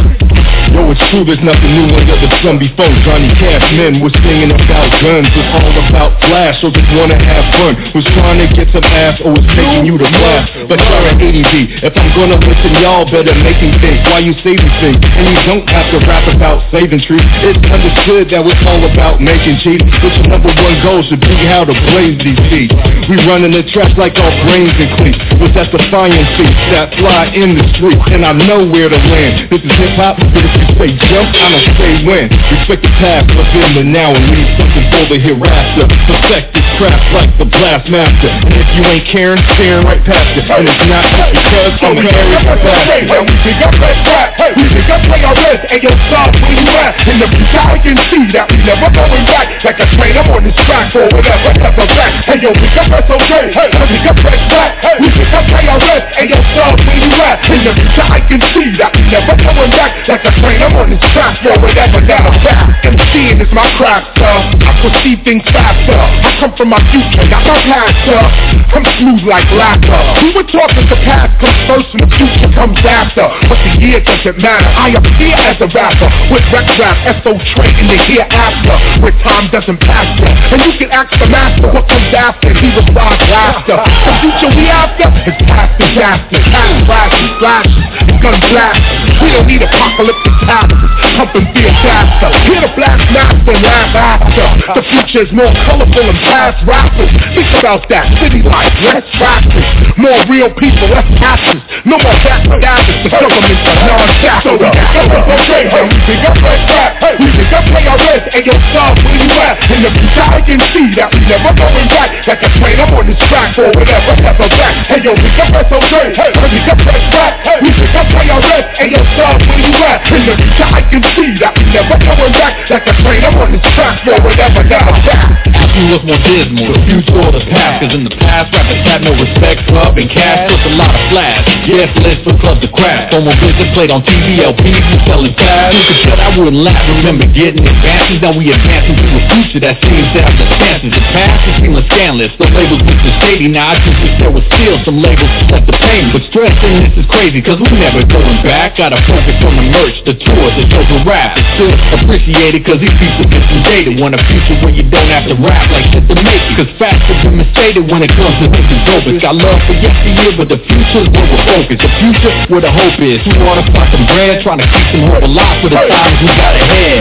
Yo, it's true, there's nothing new under the sun. Before Johnny Cash men was singing about guns. Was all about flash, or just wanna have fun. Was trying to get some ass, or was taking you to class. But you're an ADD. If I'm gonna listen, y'all better make me think. Why you say these things? And you don't have to rap about saving trees. It's understood that we're all about making cheese. But your number one goal should be how to blaze these beats. We running the tracks like our brains and cleats. Was that defying feet that fly in the street? And I know where to land. This is hip-hop, but if you say jump, I'ma say when. Respect the past, but in the now and leave something for the hereafter. Perfect this craft like the blast master. And if you ain't caring, staring right past it. And it's not just because I'm carrying the basket. Hey, we pick up that rap, hey, we pick up KRS, and your son, where you at? In the future I can see that we never going back. Like a train, I'm on this track or whatever, never back. Hey, yo, pick up SOJ, hey, we pick up that rap, hey, we pick up KRS, and your son, where you at? In the future I can see that we never going back. Like a train, I'm on this track or whatever, now I'm back. And seeing is my craft, sir. I perceive things faster. I come from my future, not my past, sir. I'm smooth like laughter. We were talking the past comes first and the future comes after. But the year doesn't matter. I appear as a rapper with rap, SO Trey in the hereafter, where time doesn't pass ya. And you can ask the master what comes after. He replies laughter. The future we after is past disaster. Past flashes, and gun blasts. We don't need apocalyptic taxes. Pumping fear faster. Hear the blast master laugh after. The future is more colorful and past rappers. Think about that. City life, less rappers. More real people, less taxes. No more backstabbers. The government's a non-factor. So we pick up SOJ, hey, we pick up that rap, hey, we pick up KRS, and your son, where you at? In the future I can see that we never going back. Like a train, I'm on this track or whatever, never back. Hey, yo, pick up SOJ, hey, we pick up that rap, hey, we pick up KRS, and your son, where you at? In the future I can see that we never going back. Like a train, I'm on this track or whatever, never back. Ask me what's more dismal, the future or the past? Cause in the past, rappers had no respect, club and cash, with a lot of flash. Yes, list for club to crash. Formal business played on TV, LPs, and selling fast. You could tell I wouldn't laugh, remember getting advances. Now we advancing to a future that seems to have the chances. The past is seemless scandalous, the labels look too shady. Now I just wish there was still some labels left to pay me. But stressing this is crazy, cause we never going back. Gotta focus on the merch, the tours, the shows and rap. It's still appreciated cause these people get some data. Want a future where you don't have to rap like shit to make it. Cause facts have been misstated when it comes to this is dope. Got love for yesteryear, but the future's where we're focused. The future where the hope is. We wanna start some brand, trying to keep some hope alive for the times we got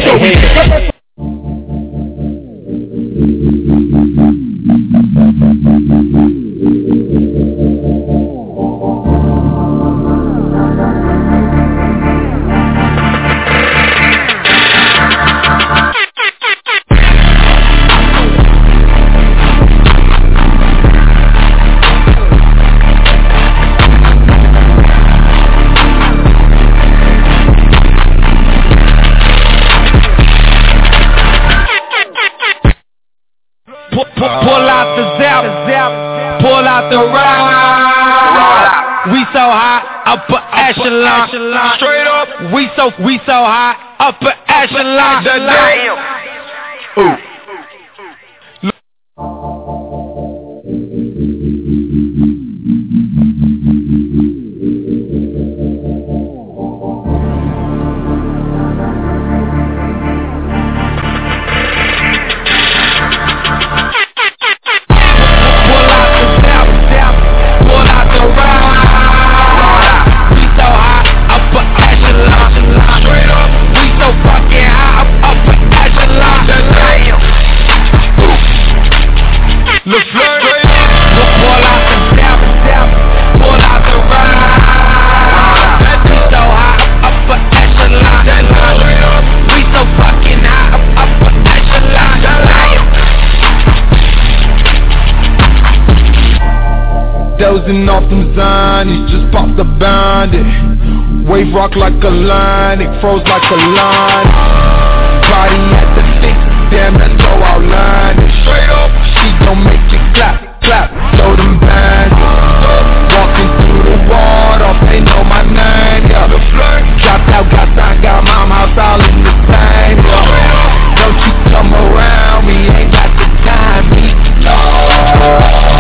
ahead. the ride. We so high, upper echelon. Straight up. We so high, upper echelon. Damn. Ooh. Dozing off them Zonies, just popped the bandit. Wave rock like a line, it froze like a line. Body at the fix, damn that's so outlandish. Straight up, she gon' make you clap, clap, throw them bandits. Walking through the water, they know my name, yeah. Dropped out, got signed, got mom house all in the same, yeah. Don't you come around me, ain't got the time, me, no.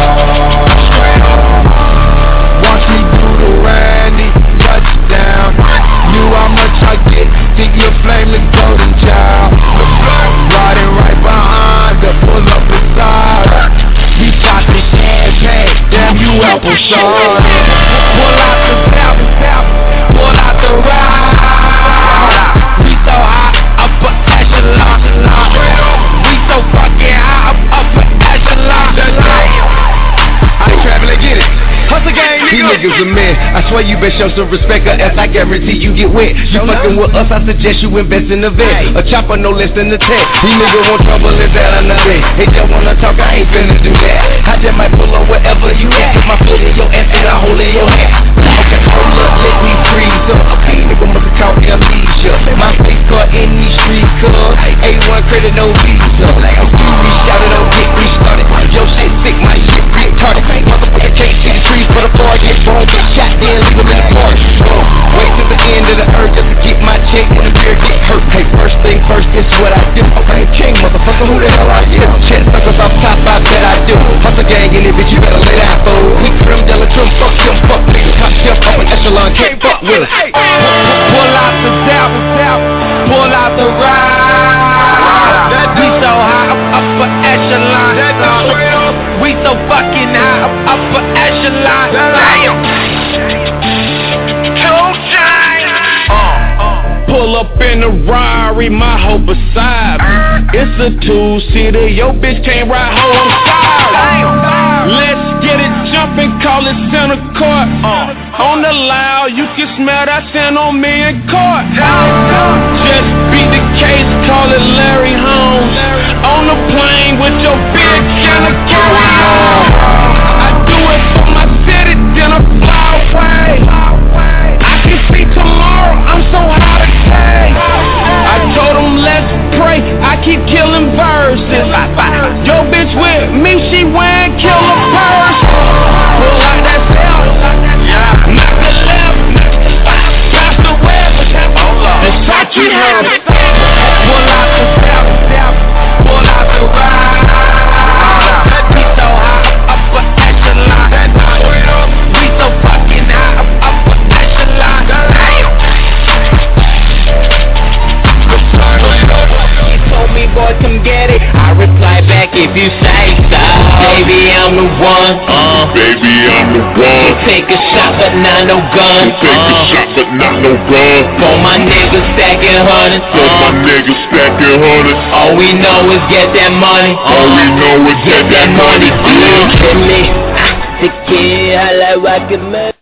Watch me do the Randy, touchdown. Knew how much I get, think you'll flame the golden child. Riding right behind her, pull up beside her. We poppin' champagne, damn you apple cider. Pull out the south, pull out the ride. We so high, upper echelon. We so fucking high, upper echelon. I ain't traveling, get it. Hustle gang, these niggas a man. I swear you best show some respect, or else I guarantee you get wet. You fucking with us, I suggest you invest in the vet. A chopper no less than the 10. These niggas want trouble, is that another? They just wanna talk, I ain't finna do that. I just might pull up wherever you at. Put my foot in your ass and I hold in your hand. Okay, hold up, let me freeze up. Okay, nigga must count amnesia. My face caught in these streets, cuz A1 credit, no visa. I'm furious, shout it, don't get restarted. Your shit sick, my shit retarded. Motherfucker can't see the trees for the forest. Get wrong, get shot, then leave them in the forest. Wait till the end of the earth just to get my check when the beer get hurt. Hey, first thing first, this is what I do. I'm king, motherfucker, who the hell are you? Chest suckers off top, I bet I do. Hustle gang in it, bitch, you better lay down, fool. We trim, Della trim, fuck them, fuck niggas. Top shelf, up an echelon, can't fuck with us. Pull out the south, pull out the ride. We so high, upper echelon. We so fucking high, upper echelon. Damn. Pull up in a Rari, my hoe beside me. It's a two-seater, your bitch can't ride hoe, I'm sorry. Let's get it jumpin', call it center court. On the loud, you can smell that sin on me in court. Just beat the case, call it Larry Holmes. On the plane with your bitch and a carry-on. I do it for my city, then I fly away. I can see tomorrow, I'm so high today. I told them let's pray, I keep killing verses. Yo bitch with me, she wearing killer purse. Pull out that cell, knock the left, pass the web, and start you home. Pull out the south, pull out the ride. We so high, upper echelon. We so fucking high, upper echelon. He told me, boy, come get it. I reply back if you say so. Baby, I'm the one. Baby, I'm the one. Take a shot, but not no gun. Take a shot, but not no gun. For my niggas stacking hundreds. For my niggas stacking hundreds. All we know is get that money. All we know is get that money. Hit me, the kid, I like rockin' man.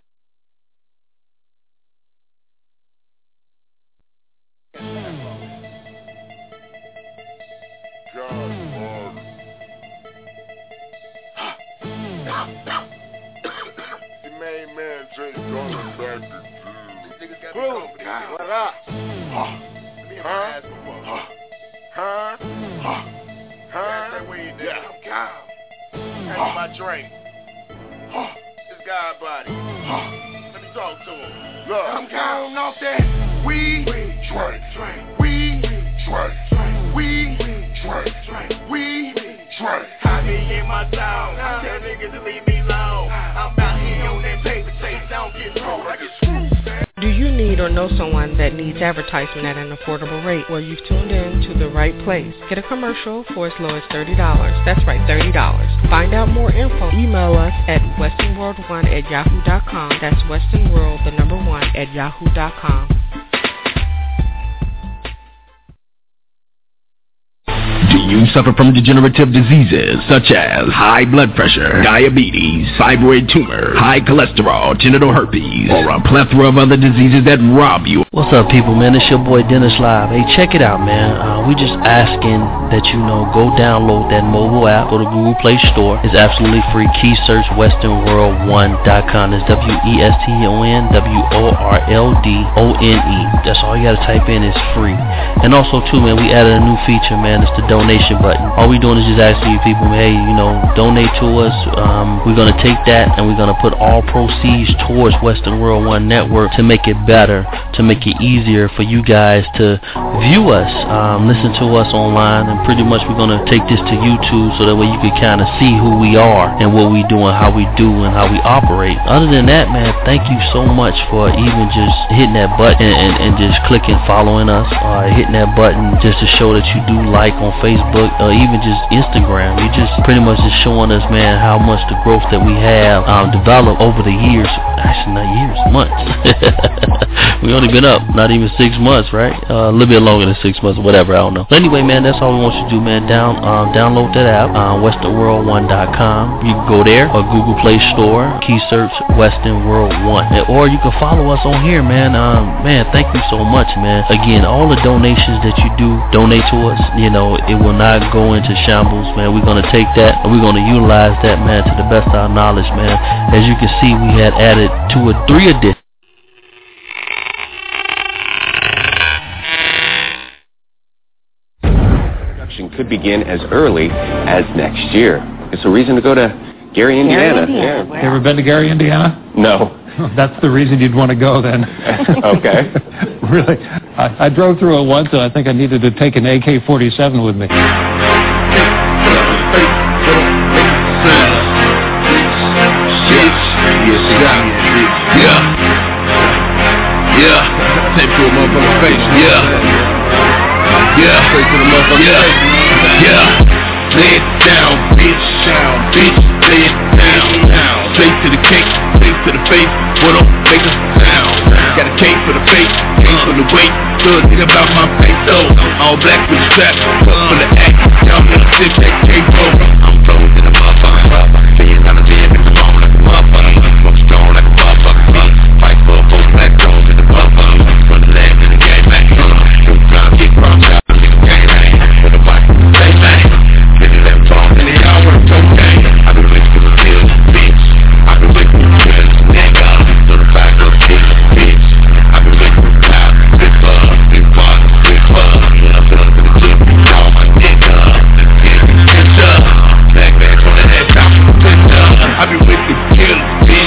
What up? That's my drink. God body. Let me talk to him. Look, I'm counting off that weed, drink, weed, drink, weed, drink, weed, drink. I be in my zone. I tell niggas to leave me alone. I'm out here on that paper chase. I don't get screwed. I get screwed, man. Do you need or know someone that needs advertisement at an affordable rate? Well, you've tuned in to the right place. Get a commercial for as low as $30. That's right, $30. Find out more info. Email us at westernworld1@yahoo.com. That's westernworld, the number 1, @yahoo.com. Do you suffer from degenerative diseases such as high blood pressure, diabetes, fibroid tumor, high cholesterol, genital herpes, or a plethora of other diseases that rob you? What's up, people, man? It's your boy Dennis Live. Hey, check it out, man. We just asking that go download that mobile app. Go to Google Play Store. It's absolutely free. Key search westernworld1.com. It's WESTONWORLDONE. That's all you gotta type in. It's free. And also, too, man, we added a new feature, man. It's the donation button. All we doing is just asking you people, hey, donate to us. We're going to take that and we're going to put all proceeds towards Western World One Network to make it better, to make it easier for you guys to view us, listen to us online, and pretty much we're going to take this to YouTube so that way you can kind of see who we are and what we do and how we do and how we operate. Other than that, man, thank you so much for even just hitting that button and just clicking following us, or hitting that button just to show that you do like on Facebook, or even just Instagram. You just pretty much just showing us, man, how much the growth that we have developed over the years. Actually, not years, months. We only been up not even 6 months, right? A little bit longer than 6 months, whatever, I don't know. But anyway, man, that's all we want you to do, man. Download that app, westernworld1.com. You can go there, or Google Play Store, key search Western World 1. Or you can follow us on here, man. Man, thank you so much, man. Again, all the donations that you do, donate to us, it will not go into shambles, man. We're going to take that and we're going to utilize that, man, to the best of our knowledge, man. As you can see, we had added 2 or 3 additions. Production could begin as early as next year. It's a reason to go to Gary, Indiana. Yeah. You ever been to Gary, Indiana? No. That's the reason you'd want to go then. Okay. Really. I drove through it once and I think I needed to take an AK-47 with me. Yeah. Tape to a motherfucker's face. Yeah. Straight to the motherfucker's face. Yeah. Lay it down, bitch. Lay it down. Straight to the cake, straight to the face. What don't make a sound? Got a cake for the face, cake for the weight. Good thing about my peso. All black with strap, cut for the act. Y'all know this that K-Roll. I'm blowing in the motherfucker. Being on the jam in the phone like a motherfucker. Smoke strong like a motherfucker. Fight for a full black drones in the motherfucker. Run the lab in the game back. Don't try to get crossed out. Nigga gang bang. With a bike, bang bang. Get it them phones and they all want to cocaine. I've been waiting for the pills, bitch. I've been waiting for the pills, nigga. Certified for the bitch. I've been waiting for the cloud. Big bug, big bug, big bug. I'm feeling for the gym. All my nigga. Let's get it, bitch up. Back on the head top. Bitch up. I've been with the killers, bitch.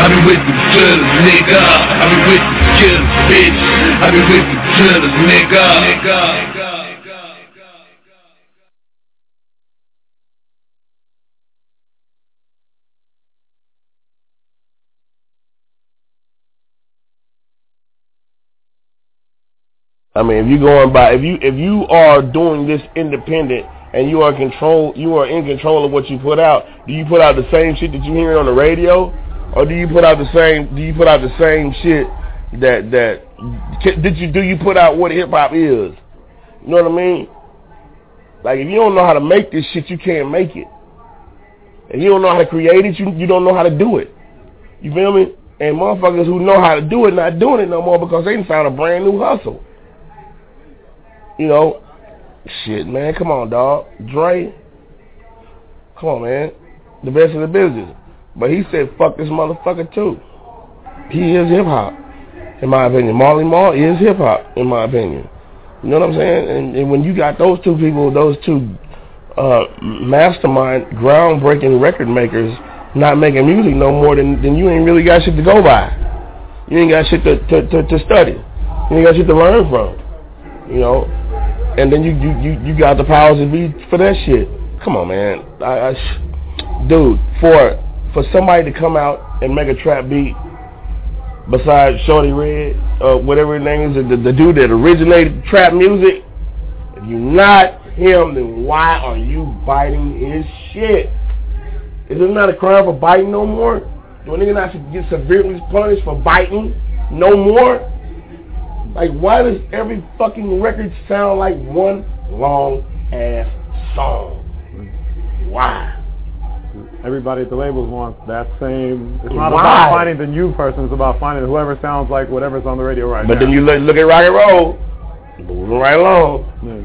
I be with the killers, nigga. I be with the killers, bitch. I be with the killers, nigga. I mean, if you are doing this independent and you are in control of what you put out, do you put out the same shit that you hear on the radio, or do you put out the same shit do you put out what hip hop is? You know what I mean? Like, if you don't know how to make this shit, you can't make it. If you don't know how to create it, you don't know how to do it. You feel me? And motherfuckers who know how to do it not doing it no more because they found a brand new hustle. You know, shit, man, come on, dog. Dre, come on, man. The best of the business. But he said, fuck this motherfucker, too. He is hip-hop, in my opinion. Marley Marl is hip-hop, in my opinion. You know what I'm saying? And when you got those two people, those two mastermind, groundbreaking record makers not making music no more, then you ain't really got shit to go by. You ain't got shit to study. You ain't got shit to learn from. You know? And then you got the powers to be for that shit. Come on, man. Dude, for somebody to come out and make a trap beat besides Shorty Red, whatever his name is, the dude that originated trap music, if you're not him, then why are you biting his shit? Is it not a crime for biting no more? Do a nigga not get severely punished for biting no more? Like, why does every fucking record sound like one long ass song? Why? Everybody at the labels wants that same. It's not about finding the new person. It's about finding whoever sounds like whatever's on the radio right now. But then you look at rock and roll, moving right along.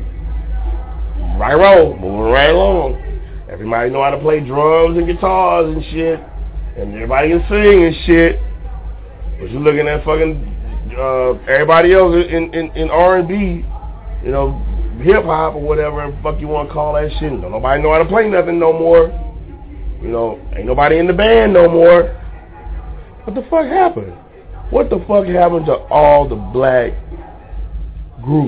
Rock and roll, moving right along. Everybody know how to play drums and guitars and shit, and everybody can sing and shit. But you looking at fucking everybody else in R&B, you know, hip hop or whatever the fuck you want to call that shit. Don't nobody know how to play nothing no more. You know, ain't nobody in the band no more. What the fuck happened? What the fuck happened to all the black groups?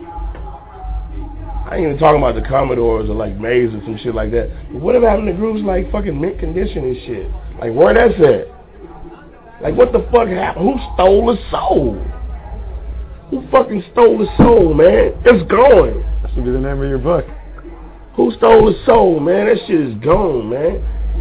I ain't even talking about the Commodores or like Maze or some shit like that. But what happened to groups like fucking Mint Condition and shit? Like, where that's at? Like, what the fuck happened? Who stole the soul? Who fucking stole the soul, man? It's gone. That should be the name of your book. Who stole the soul, man? That shit is gone, man.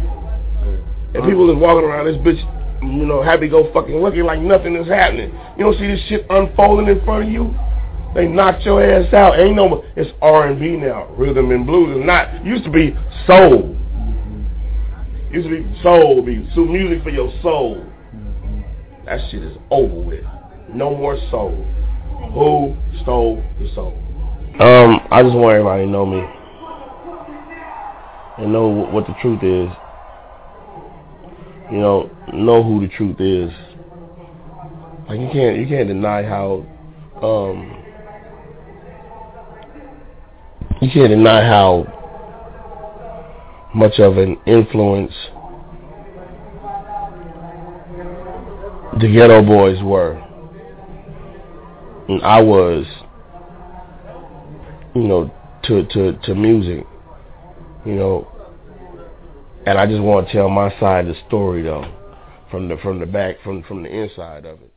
And people is walking around this bitch, you know, happy go fucking looking like nothing is happening. You don't see this shit unfolding in front of you? They knocked your ass out. Ain't no, it's R&B now. Rhythm and blues is not. Used to be soul. Used to be soul, music for your soul. That shit is over with. No more soul. Who stole the soul? I just want everybody to know me and know what the truth is. You know who the truth is. Like, you can't deny how much of an influence the Ghetto Boys were, and I was, you know, to music, you know. And I just want to tell my side of the story, though, from the back, from the inside of it.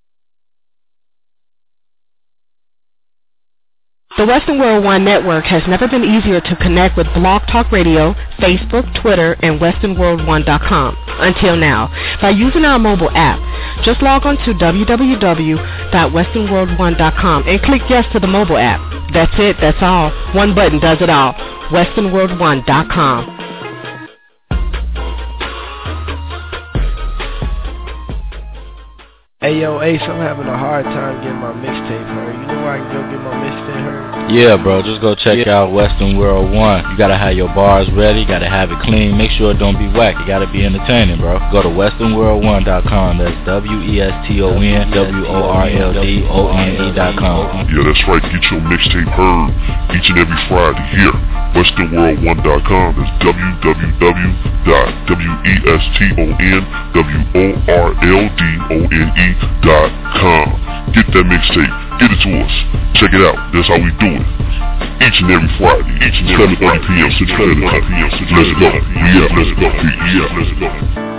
The Western World One Network has never been easier to connect with Blog Talk Radio, Facebook, Twitter, and WesternWorld1.com until now by using our mobile app. Just log on to www.WesternWorld1.com and click yes to the mobile app. That's it. That's all. One button does it all. WesternWorld1.com. Hey yo, Ace, I'm having a hard time getting my mixtape heard. You know where I can go get my mixtape heard? Yeah, bro, just go check out Western World 1. You gotta have your bars ready, gotta have it clean. Make sure it don't be whack. It gotta be entertaining, bro. Go to westernworld1.com. That's WESTONWORLDONE.com. Yeah, that's right. Get your mixtape heard each and every Friday here. westernworld1.com. That's www.WESTONWORLDONE.com. Get that mixtape. Get it to us. Check it out. That's how we do it. Each and every Friday. 7:30 p.m. Central Time. Let's go. Yeah, let's go. Yeah, let's go.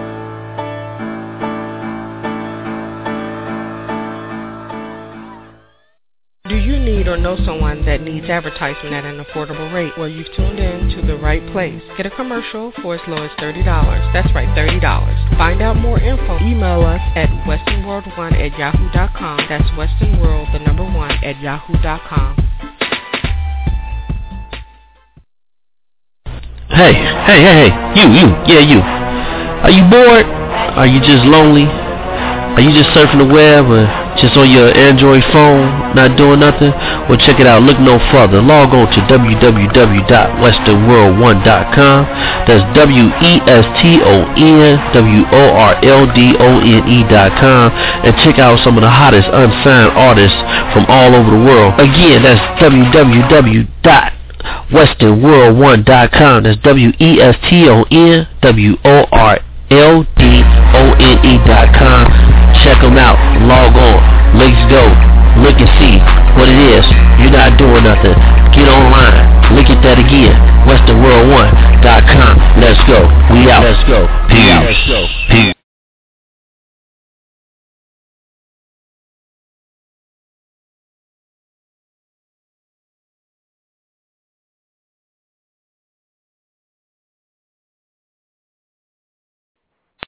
Do you need or know someone that needs advertisement at an affordable rate? Well, you've tuned in to the right place. Get a commercial for as low as $30. That's right, $30. Find out more info. Email us at westernworld1@yahoo.com. That's westernworld1@yahoo.com. Hey, you. Are you bored? Are you just lonely? Are you just surfing the web or just on your Android phone, not doing nothing? Well, check it out. Look no further. Log on to www.westernworld1.com. That's WESTONWORLDONE.com. And check out some of the hottest unsigned artists from all over the world. Again, that's www.westernworld1.com. That's WESTONWORLDONE.com. Check them out. Log on. Let's go. Look and see what it is. You're not doing nothing. Get online. Look at that again. westernworld1.com. Let's go. We out. Let's go. Peace. Let's go.